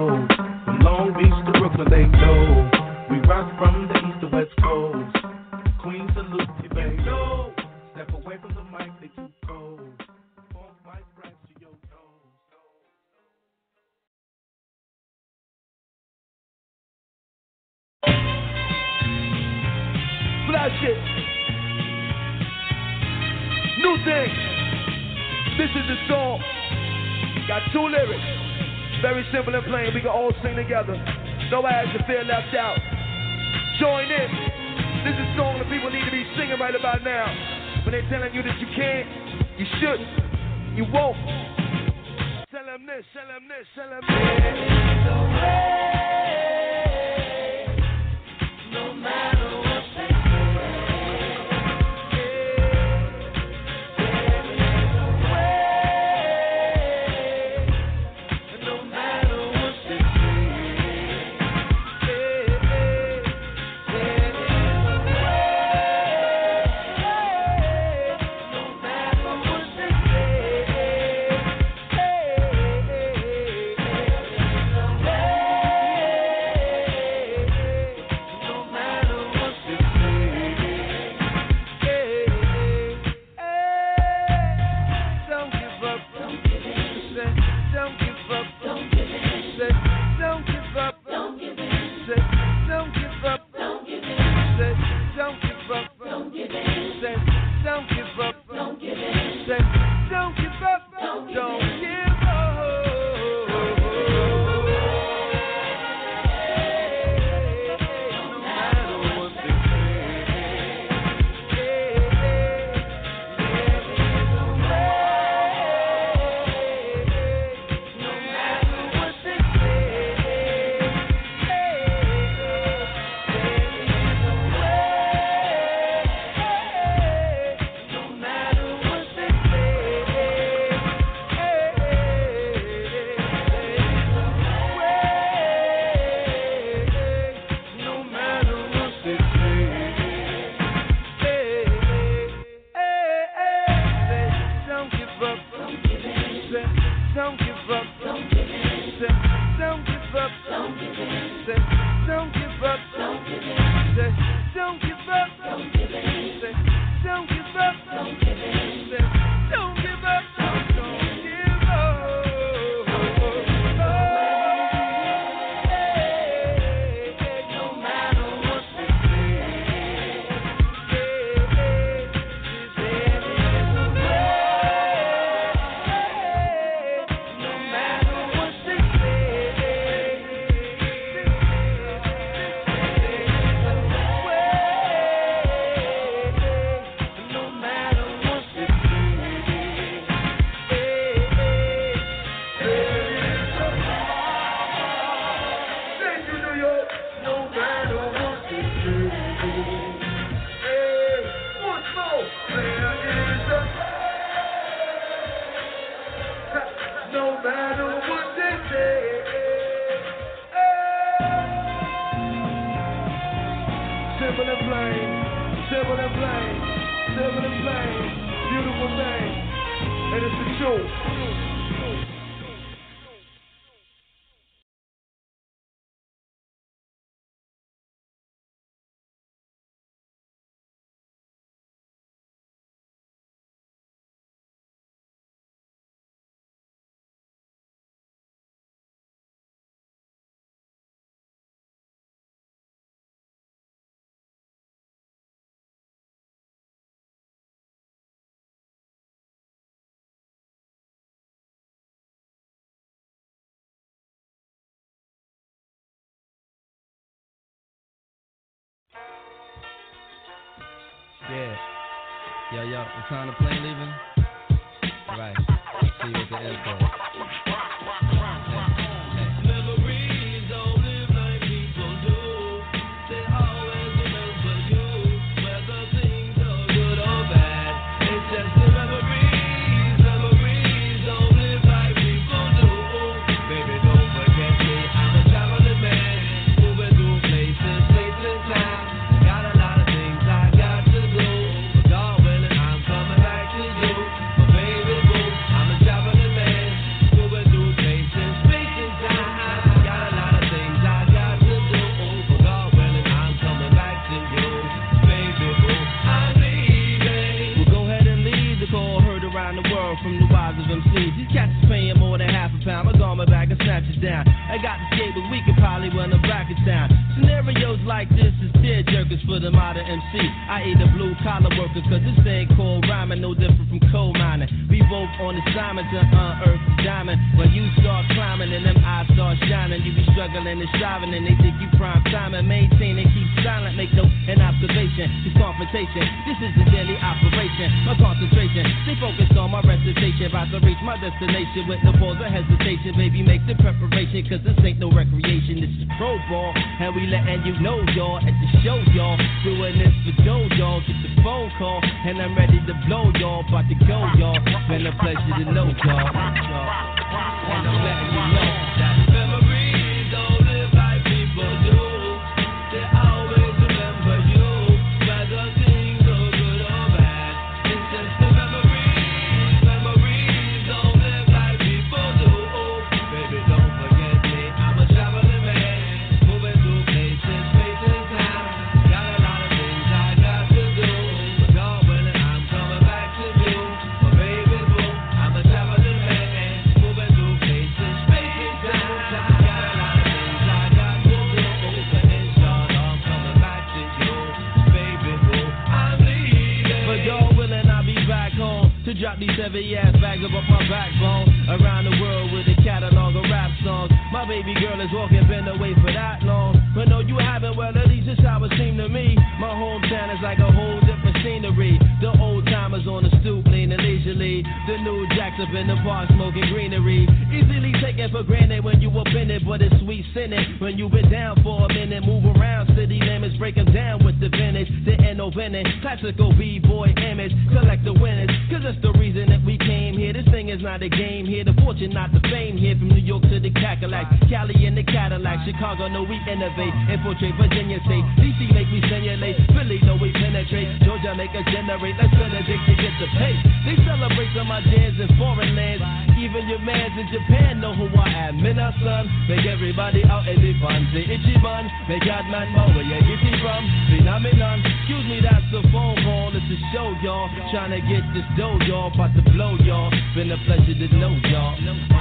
that shit. New thing. This is the song. Got two lyrics. Very simple and plain. We can all sing together. Nobody has to feel left out. Join in. This is a song that people need to be singing right about now. When they're telling you that you can't, you shouldn't, you won't. Tell them this, tell them this, tell them this. No matter what they Yeah. Yo, yo, what time the plane leaving? Right. See you at the airport. Memories don't live like people do. They always remember you, whether things are good or bad. It's just the memories. Memories don't live like people do. Baby, don't forget me. I'm a traveling man, moving through places, places now. Got a lot of things I got to do. But God willing, I'm coming back to you. But baby boo, I'm a traveling man, moving through places, places now. Got a lot of things I got to do. But God willing, I'm coming back to you. Baby boo, I'm leaving. Well, go ahead and leave. The call heard around the world from the wise of M Cs. These cats is paying more than half a pound. My garment bag and snatch it down. I got the skate, but we could probably run them back in town. Scenario Scenarios like this is tear jerkers for the modern M C. I eat the blue collar workers cause this thing called rhyming, no different from coal mining. We both on assignment to unearth the diamond. When you start climbing and them eyes start shining, you be struggling and striving and they think you prime time and maintain and keep silent, make note and observation. This confrontation, this is the daily operation. My concentration, stay focused on my recitation. About to reach my destination with no pause or hesitation. Baby, make the preparation cause this ain't no recreation. This is pro ball and we letting you know y'all at the show y'all. Doing this for dough y'all. Get the phone call and I'm ready to blow y'all. About to go y'all. Been a pleasure to know y'all. And I'm letting you know that memories don't live like people do. They always remember you, whether things are good or bad. It's just the memories. Memories don't live like people do. Baby, don't forget me. I'm a traveling man, moving through places, space and time. Got a lot of things I got to do. But God willing, I'm coming back to you. But baby, boo, I'm a traveling man, moving through places, space and time. Got a lot of things I got to do. But inshallah, I'm coming back to you. Baby, boo, I'm leaving. But God willing, I'll be back home to drop these heavy ass bags up my backbone. Around the world with a catalog of rap songs. My baby girl is walking, been away for that long. But no, you haven't, well, at least it's how it seemed to me. My hometown is like a whole different scenery. The old timers on the stoop, leaning leisurely. The new jacks up in the park, smoking greenery. Easily taken for granted when you up in it, but it's sweet sinning. When you been down for a minute, move around city limits, break them down with the vintage. The N O vintage, classical B-boy image. Collect the winners, cause that's the reason that we came here. This thing is not a game here. The fortune, not the fame here. From New York to the Cadillac, Cali in the Cadillac, Chicago, no, we innovate. Infiltrate Virginia State, D C make we simulate. Philly, no, we penetrate. Georgia make us generate. Let's penetrate to get the pace. They celebrate on my jams in foreign lands. Even your mans in Japan know who I am. Minna son, make everybody out in the fun. Say Ichiban, make God man know where you get it from. Phenomenon, excuse me, that's the phone call. It's a show, y'all. Trying to get this dough, y'all. About to blow, y'all. Been a pleasure to know, y'all.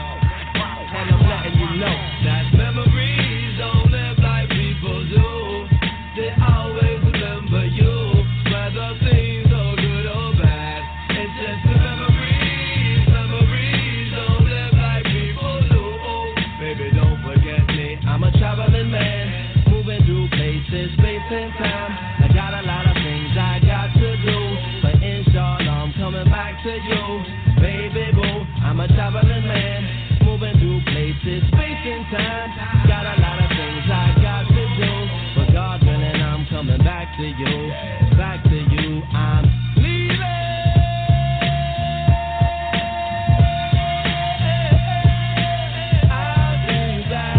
And I'm letting you know that memories don't live like people do. They always remember you, whether things are good or bad. It's just the memories. Memories don't live like people do. Baby, don't forget me. I'm a traveling man, moving through places, space and time. I got a lot of things I got to do, but inshallah I'm coming back to you. Baby boo, I'm a traveling man, moving through places, space and time. Got a lot of things I got to do, but God willing, I'm coming back to you.